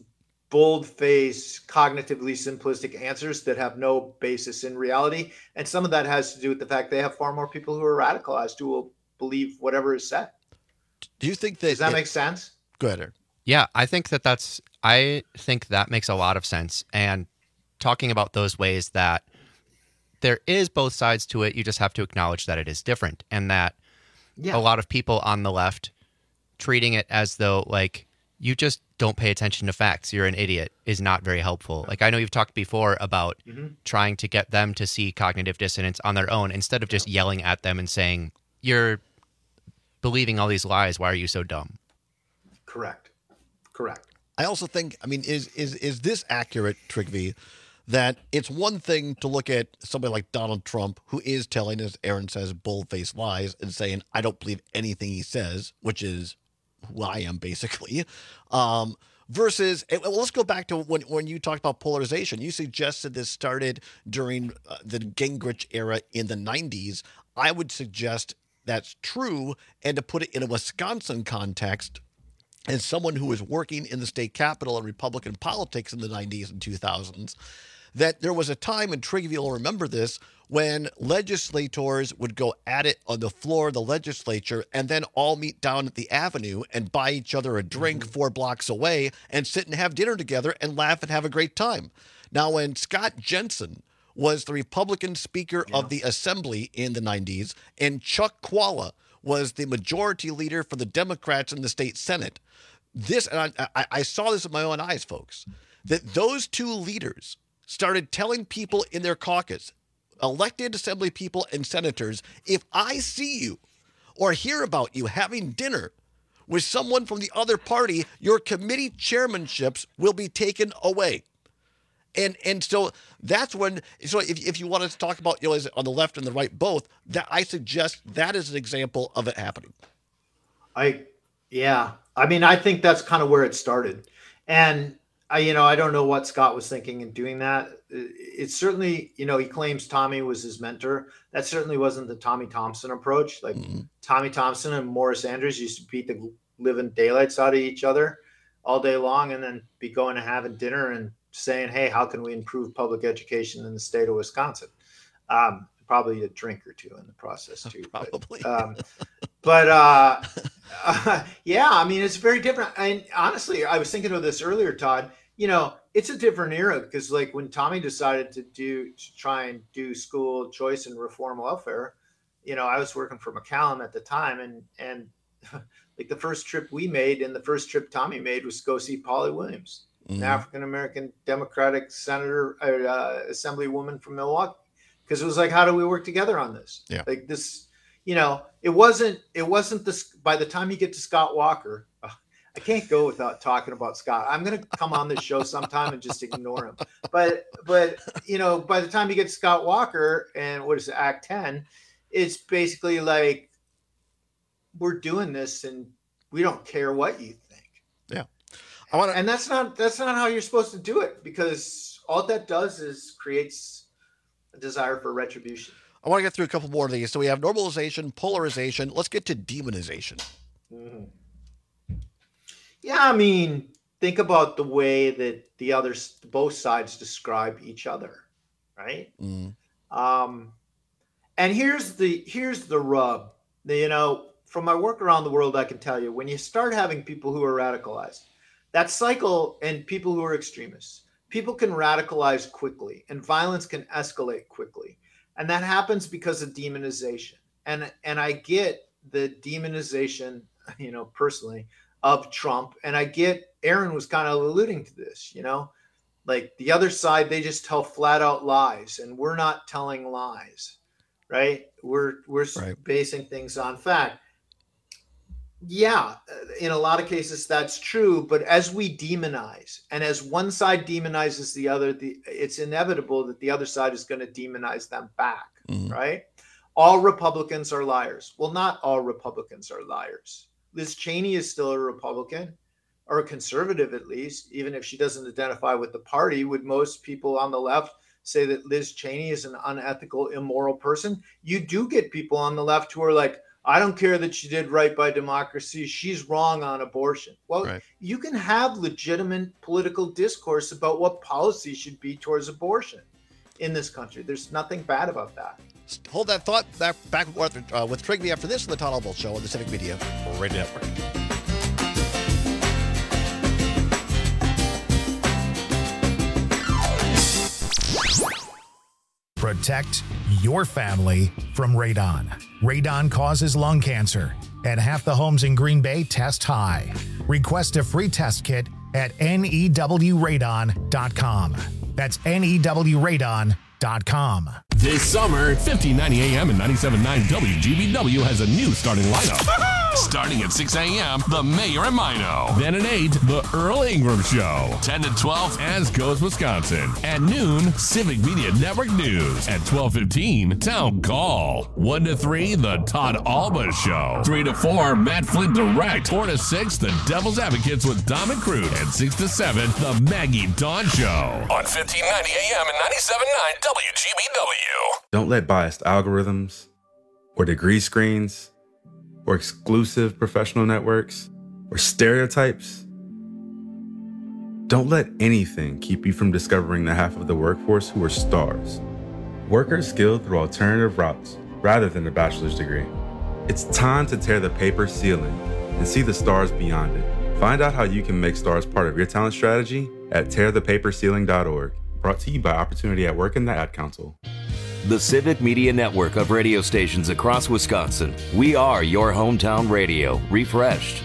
bold-faced, cognitively simplistic answers that have no basis in reality. And some of that has to do with the fact they have far more people who are radicalized who will believe whatever is said. Do you think that... Does that it, make sense? Go ahead, Aaron. Yeah, I think that that's, I think that makes a lot of sense. And talking about those ways that there is both sides to it, you just have to acknowledge that it is different, and that yeah. a lot of people on the left treating it as though like you just don't pay attention to facts, you're an idiot, is not very helpful. Like I know you've talked before about mm-hmm. trying to get them to see cognitive dissonance on their own instead of just yelling at them and saying, you're believing all these lies, why are you so dumb? Correct. Correct. I also think, I mean, is is is this accurate, Trygve, that it's one thing to look at somebody like Donald Trump, who is telling, as Aaron says, bold-faced lies and saying, I don't believe anything he says, which is who I am, basically, um, versus, well, let's go back to when, when you talked about polarization. You suggested this started during uh, the Gingrich era in the nineties. I would suggest that's true, and to put it in a Wisconsin context, as someone who was working in the state capitol and Republican politics in the nineties and two thousands, that there was a time, and Trygve will remember this, when legislators would go at it on the floor of the legislature and then all meet down at the avenue and buy each other a drink mm-hmm. four blocks away and sit and have dinner together and laugh and have a great time. Now, when Scott Jensen was the Republican Speaker yeah. of the Assembly in the nineties, and Chuck Chvala was the majority leader for the Democrats in the state Senate. This, and I, I, I saw this with my own eyes, folks, that those two leaders started telling people in their caucus, elected assembly people and senators, if I see you or hear about you having dinner with someone from the other party, your committee chairmanships will be taken away. And and so that's when, so if, if you want to talk about, you know, is it on the left and the right both, that I suggest that is an example of it happening. I, yeah. I mean, I think that's kind of where it started. And I, you know, I don't know what Scott was thinking in doing that. It's certainly, you know, he claims Tommy was his mentor. That certainly wasn't the Tommy Thompson approach. Like mm-hmm. Tommy Thompson and Morris Andrews used to beat the living daylights out of each other all day long and then be going and having dinner and saying, hey, how can we improve public education in the state of Wisconsin? Um, probably a drink or two in the process too. Probably. But, um, but uh, uh, yeah, I mean, it's very different. And honestly, I was thinking of this earlier, Todd. You know, it's a different era because, like, when Tommy decided to do to try and do school choice and reform welfare, you know, I was working for McCallum at the time, and and like the first trip we made and the first trip Tommy made was to go see Polly Williams, mm-hmm. an African American Democratic senator, uh, assemblywoman from Milwaukee, because it was like, how do we work together on this? Yeah, like this, you know, it wasn't it wasn't this. By the time you get to Scott Walker. Uh, I can't go without talking about Scott. I'm going to come on this show sometime and just ignore him. But, but you know, by the time you get Scott Walker and what is it, Act ten, it's basically like, we're doing this and we don't care what you think. Yeah. I want to, and that's not, that's not how you're supposed to do it, because all that does is creates a desire for retribution. I want to get through a couple more of these. So we have normalization, polarization. Let's get to demonization. Mm-hmm. Yeah, I mean, think about the way that the others, both sides describe each other, right? Mm. Um, and here's the here's the rub. You know, from my work around the world, I can tell you, when you start having people who are radicalized, that cycle, and people who are extremists, people can radicalize quickly, and violence can escalate quickly, and that happens because of demonization. And and I get the demonization, you know, personally, of Trump. And I get Aaron was kind of alluding to this, you know, like the other side, they just tell flat out lies, and we're not telling lies, right? We're, we're right. basing things on fact. Yeah. In a lot of cases that's true, but as we demonize and as one side demonizes the other, the, it's inevitable that the other side is going to demonize them back. Mm-hmm. Right. All Republicans are liars. Well, not all Republicans are liars. Liz Cheney is still a Republican, or a conservative at least, even if she doesn't identify with the party. Would most people on the left say that Liz Cheney is an unethical, immoral person? You do get people on the left who are like, I don't care that she did right by democracy. She's wrong on abortion. Well, right. You can have legitimate political discourse about what policy should be towards abortion in this country. There's nothing bad about that. Hold that thought back, back uh, with Trigby after this on the Todd Albaugh Show on the Civic Media Radio Network. Protect your family from radon. Radon causes lung cancer, and half the homes in Green Bay test high. Request a free test kit at N E W radon dot com. That's N E W radon dot com. This summer, fifteen ninety A M and ninety-seven point nine W G B W has a new starting lineup. Starting at six A M, The Mayor and Mino. Then at eight, The Earl Ingram Show. ten to twelve, As Goes Wisconsin. At noon, Civic Media Network News. At twelve fifteen, Town Call. one to three, The Todd Albaugh Show. three to four, Matt Flint Direct. four to six, The Devil's Advocates with Dom and Crude. And six to seven, The Maggie Dawn Show. On fifteen ninety A M and ninety-seven point nine W G B W. Don't let biased algorithms or degree screens or exclusive professional networks or stereotypes. Don't let anything keep you from discovering the half of the workforce who are stars. Workers skilled through alternative routes rather than a bachelor's degree. It's time to tear the paper ceiling and see the stars beyond it. Find out how you can make stars part of your talent strategy at tear the paper ceiling dot org. brought to you by Opportunity at Work and the Ad Council. The Civic Media Network of radio stations across Wisconsin. We are your hometown radio, refreshed.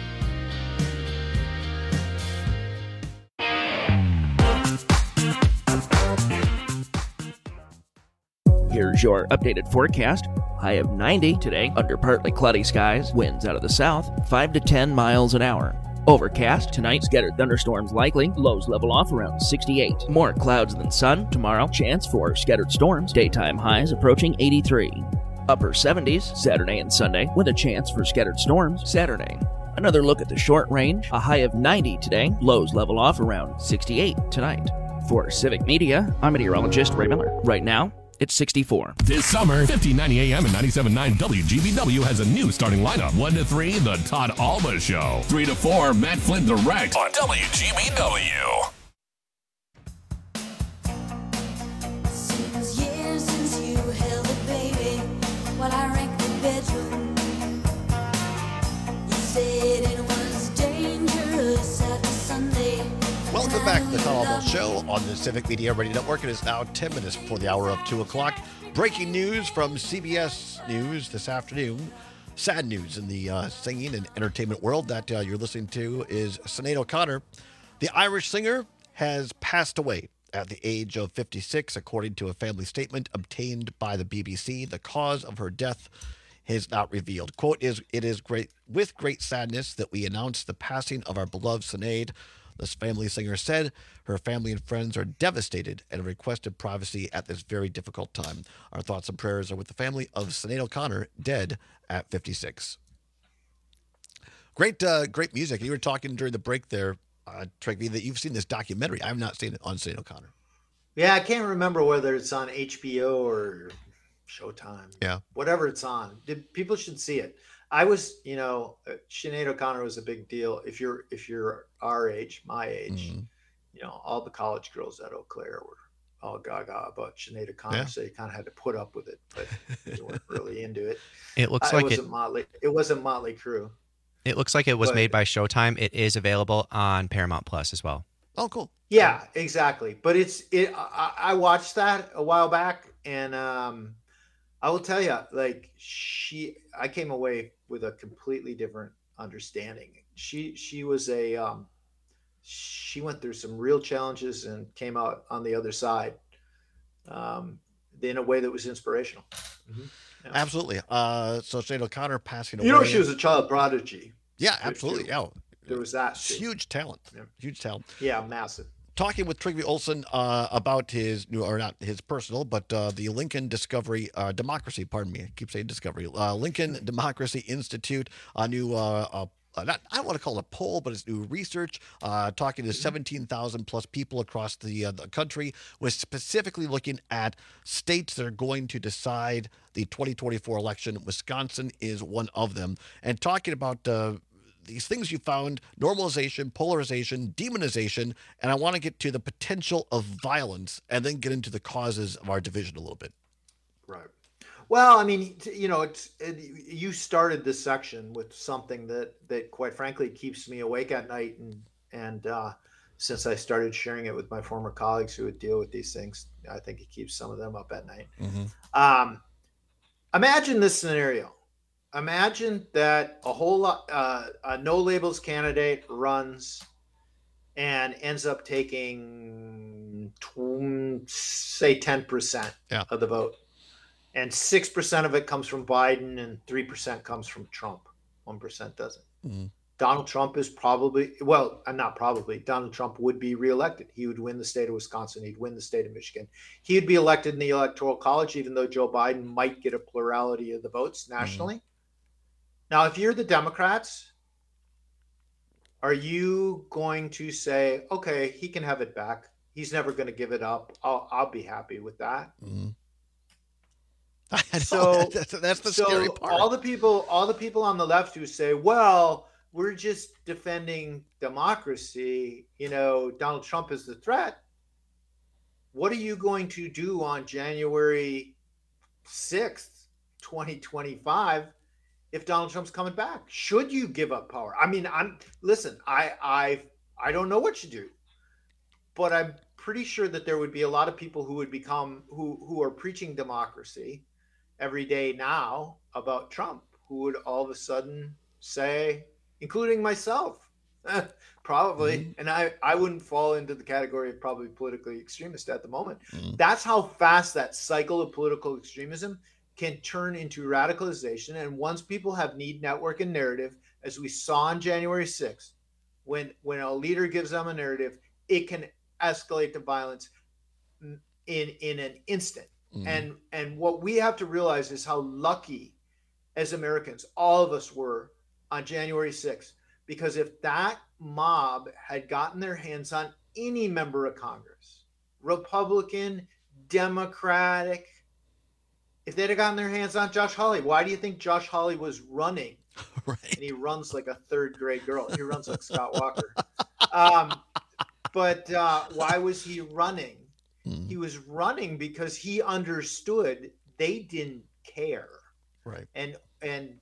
Here's your updated forecast. High of ninety today under partly cloudy skies. Winds out of the south, five to ten miles an hour. Overcast tonight, scattered thunderstorms likely. Lows level off around sixty-eight. More clouds than sun tomorrow. Chance for scattered storms. Daytime highs approaching eighty-three. Upper seventies Saturday and Sunday with a chance for scattered storms Saturday. Another look at the short range. A high of ninety today. Lows level off around sixty-eight tonight. For Civic Media, I'm meteorologist Ray Miller. Right now, it's sixty-four. This summer, fifteen ninety A M and ninety-seven point nine W G B W has a new starting lineup. one to three, The Todd Alba Show. three to four, Matt Flynn Direct on W G B W. Seems years since you held a baby while I wrecked the bedroom. You said it was dangerous after Sunday. Welcome back to the Todd Alba Show on the Civic Media Radio Network. It is now ten minutes before the hour of two o'clock. Breaking news from C B S News this afternoon. Sad news in the uh, singing and entertainment world that uh, you're listening to is Sinead O'Connor. The Irish singer has passed away at the age of fifty-six, according to a family statement obtained by the B B C. The cause of her death is not revealed. Quote, is it is great with great sadness that we announce the passing of our beloved Sinead. This family singer said her family and friends are devastated and requested privacy at this very difficult time. Our thoughts and prayers are with the family of Sinead O'Connor, dead at fifty-six. Great, uh, great music. You were talking during the break there, uh, Trigby, that you've seen this documentary. I have not seen it on Sinead O'Connor. Yeah, I can't remember whether it's on H B O or Showtime. Yeah. Whatever it's on. People should see it. I was, you know, Sinead O'Connor was a big deal. If you're if you're our age, my age, mm-hmm. you know, all the college girls at Eau Claire were all gaga about Sinead O'Connor, yeah. so you kind of had to put up with it, but you weren't really into it. It looks I, like it wasn't it, Motley. It wasn't Motley Crue. It looks like it was but, made by Showtime. It is available on Paramount Plus as well. Oh, cool. Yeah, exactly. But it's it. I, I watched that a while back, and um, I will tell you, like she, I came away with a completely different understanding. She she was a um, she went through some real challenges and came out on the other side um, in a way that was inspirational. Mm-hmm. Yeah. Absolutely. Uh, so Sinead O'Connor passing away. You know, she was a child prodigy. Yeah, absolutely. Yeah, there was that too. Huge talent. Yeah. Huge talent. Yeah, massive. Talking with Trygve Olsen uh, about his new, or not his personal, but uh, the Lincoln Discovery uh, Democracy. Pardon me, I keep saying Discovery. Uh, Lincoln Democracy Institute, a new. Uh, uh, Uh, not, I don't want to call it a poll, but it's new research, uh, talking to seventeen thousand plus people across the, uh, the country, was specifically looking at states that are going to decide the twenty twenty-four election. Wisconsin is one of them. And talking about uh, these things you found, normalization, polarization, demonization, and I want to get to the potential of violence and then get into the causes of our division a little bit. Right. Well, I mean, you know, it's it, you started this section with something that, that quite frankly keeps me awake at night, and and uh, since I started sharing it with my former colleagues who would deal with these things, I think it keeps some of them up at night. Mm-hmm. Um, imagine this scenario. Imagine that a whole lot, uh, a no labels candidate runs and ends up taking, tw- say, ten percent yeah. of the vote. And six percent of it comes from Biden and three percent comes from Trump. one percent doesn't. Mm-hmm. Donald Trump is probably, well, not probably, Donald Trump would be reelected. He would win the state of Wisconsin. He'd win the state of Michigan. He would be elected in the Electoral College, even though Joe Biden might get a plurality of the votes nationally. Mm-hmm. Now, if you're the Democrats, are you going to say, okay, he can have it back. He's never going to give it up. I'll, I'll be happy with that. Mm-hmm. So that's, that's the so scary part. All the people, all the people on the left who say, "Well, we're just defending democracy," you know, Donald Trump is the threat. What are you going to do on January sixth, twenty twenty-five, if Donald Trump's coming back? Should you give up power? I mean, I'm listen. I I I don't know what you do. but I'm pretty sure that there would be a lot of people who would become who who are preaching democracy every day now about Trump, who would all of a sudden say, including myself, probably, mm-hmm. and I, I wouldn't fall into the category of probably politically extremist at the moment. Mm-hmm. That's how fast that cycle of political extremism can turn into radicalization. And once people have need, network, and narrative, as we saw on January sixth, when when a leader gives them a narrative, it can escalate to violence in in an instant. Mm-hmm. And and what we have to realize is how lucky as Americans, all of us were on January sixth, because if that mob had gotten their hands on any member of Congress, Republican, Democratic, if they'd have gotten their hands on Josh Hawley, why do you think Josh Hawley was running? Right. And he runs like a third grade girl. He runs like Scott Walker. Um, but uh, why was he running? Mm. He was running because he understood they didn't care. Right. And and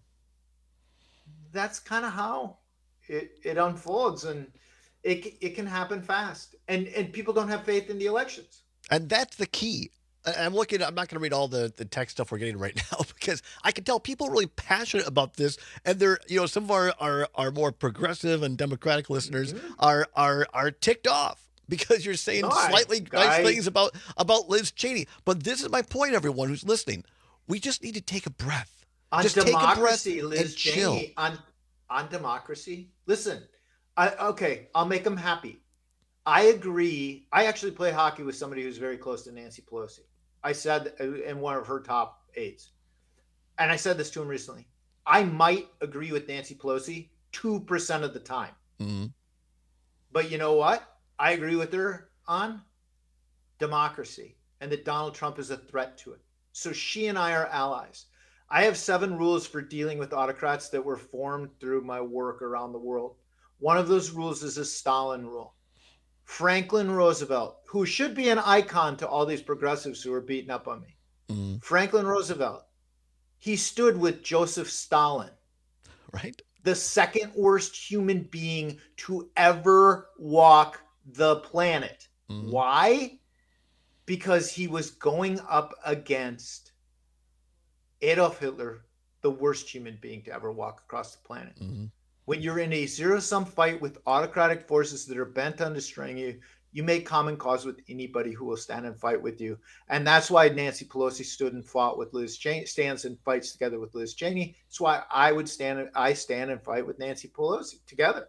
that's kind of how it, it unfolds, and it it can happen fast. And and people don't have faith in the elections. And that's the key. I'm looking, I'm not going to read all the, the tech stuff we're getting right now, because I can tell people are really passionate about this. And they're, you know, some of our, our, our more progressive and democratic listeners mm-hmm. are, are, are ticked off because you're saying no, slightly I, nice I, things about, about Liz Cheney. But this is my point, everyone who's listening. We just need to take a breath. On just democracy, take a breath Liz and chill. Cheney, on, on democracy, listen, I, okay, I'll make them happy. I agree. I actually play hockey with somebody who's very close to Nancy Pelosi. I said in one of her top aides, and I said this to him recently, I might agree with Nancy Pelosi two percent of the time. Mm-hmm. But you know what? I agree with her on democracy and that Donald Trump is a threat to it. So she and I are allies. I have seven rules for dealing with autocrats that were formed through my work around the world. One of those rules is a Stalin rule. Franklin Roosevelt, who should be an icon to all these progressives who are beating up on me. Mm-hmm. Franklin Roosevelt, he stood with Joseph Stalin. Right. The second worst human being to ever walk the planet. Mm-hmm. Why? Because he was going up against Adolf Hitler, the worst human being to ever walk across the planet. Mm-hmm. When you're in a zero-sum fight with autocratic forces that are bent on destroying you, you make common cause with anybody who will stand and fight with you. And that's why Nancy Pelosi stood and fought with Liz Cheney, stands and fights together with Liz Cheney. That's why I would stand, I stand and fight with Nancy Pelosi together.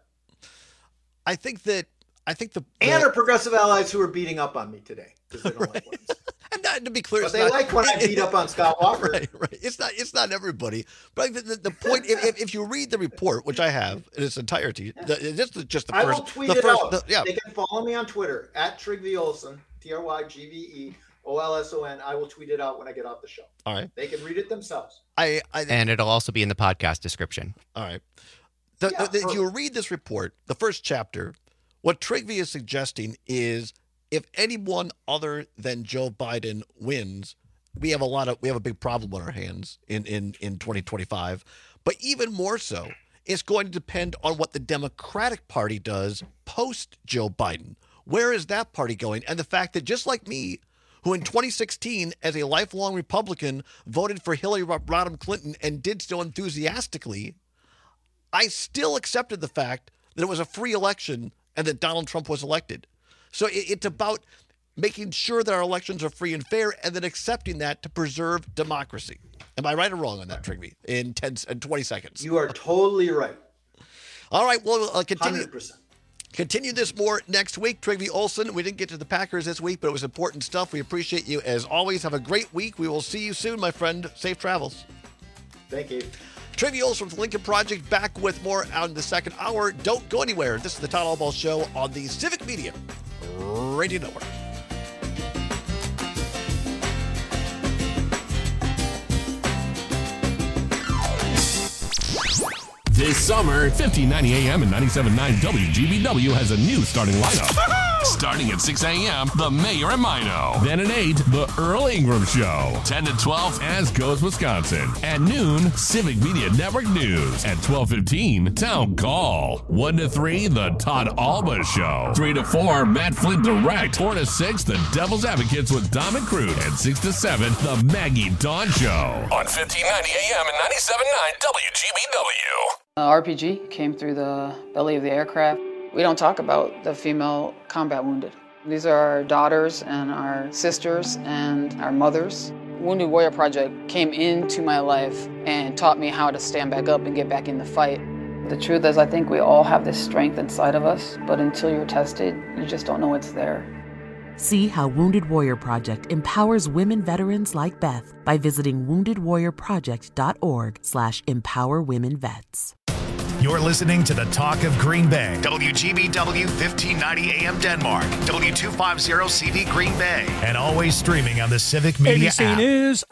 I think that, I think the... And the, our progressive allies who are beating up on me today because they don't right. like women. And that, to be clear, but it's they not, like when I beat up on Scott Walker. Right, right. It's not. It's not everybody. But the, the, the point, if, if if you read the report, which I have in its entirety, the, just the, just the I first. will tweet the it first, out. The, yeah. They can follow me on Twitter at Trygve Olson, T R Y G V E O L S O N. I will tweet it out when I get off the show. All right. They can read it themselves. I, I and it'll also be in the podcast description. All right. The, Yeah, the, if for- you read this report, the first chapter, what Trygve is suggesting is, if anyone other than Joe Biden wins, we have a lot of we have a big problem on our hands in, in, in twenty twenty-five. But even more so, it's going to depend on what the Democratic Party does post Joe Biden. Where is that party going? And the fact that just like me, who in twenty sixteen, as a lifelong Republican, voted for Hillary Rodham Clinton and did so enthusiastically, I still accepted the fact that it was a free election and that Donald Trump was elected. So it's about making sure that our elections are free and fair, and then accepting that to preserve democracy. Am I right or wrong on that, Trygve? In ten and twenty seconds. You are totally right. All right. Well, uh, continue. one hundred percent. Continue this more next week. Trygve Olson. We didn't get to the Packers this week, but it was important stuff. We appreciate you as always. Have a great week. We will see you soon, my friend. Safe travels. Thank you. Trygve Olson from the Lincoln Project, back with more out in the second hour. Don't go anywhere. This is the Todd Albaugh Show on the Civic Media Radio Network. This summer, fifteen ninety A M and ninety-seven point nine W G B W has a new starting lineup. Starting at six a.m., The Mayor and Mino. Then at eight, The Earl Ingram Show. ten to twelve, As Goes Wisconsin. At noon, Civic Media Network News. At twelve fifteen, Town Call. one to three, The Todd Alba Show. three to four, Matt Flint Direct. four to six, The Devil's Advocates with Dom and Crude. And six to seven, The Maggie Dawn Show. On fifteen ninety A M and ninety-seven point nine W G B W. Uh, R P G came through the belly of the aircraft. We don't talk about the female combat wounded. These are our daughters and our sisters and our mothers. Wounded Warrior Project came into my life and taught me how to stand back up and get back in the fight. The truth is, I think we all have this strength inside of us, but until you're tested, you just don't know it's there. See how Wounded Warrior Project empowers women veterans like Beth by visiting wounded warrior project dot org slash empower women vets. You're listening to the Talk of Green Bay. W G B W fifteen ninety A M Denmark. W two fifty C V Green Bay. And always streaming on the Civic Media A B C app. News.